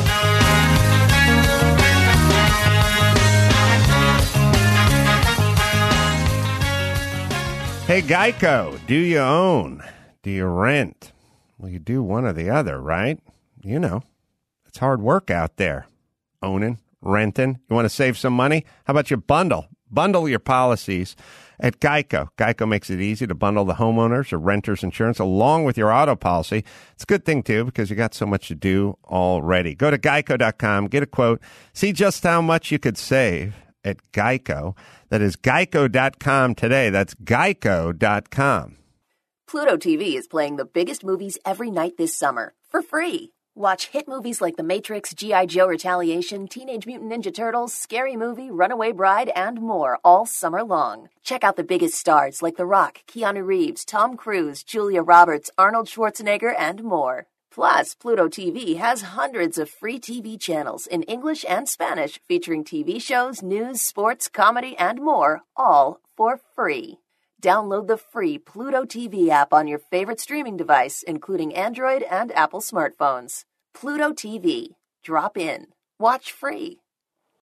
S2: Hey, Geico, do you own? Do you rent? Well, you do one or the other, right? You know, it's hard work out there. Owning, renting. You want to save some money? How about you bundle? Bundle your policies at Geico. Geico makes it easy to bundle the homeowners or renters insurance along with your auto policy. It's a good thing, too, because you got so much to do already. Go to geico dot com, get a quote, see just how much you could save at Geico. That is geico dot com today. That's geico dot com.
S15: Pluto T V is playing the biggest movies every night this summer for free. Watch hit movies like The Matrix, G I. Joe Retaliation, Teenage Mutant Ninja Turtles, Scary Movie, Runaway Bride, and more all summer long. Check out the biggest stars like The Rock, Keanu Reeves, Tom Cruise, Julia Roberts, Arnold Schwarzenegger, and more. Plus, Pluto T V has hundreds of free T V channels in English and Spanish featuring T V shows, news, sports, comedy, and more, all for free. Download the free Pluto T V app on your favorite streaming device, including Android and Apple smartphones. Pluto T V. Drop in. Watch free.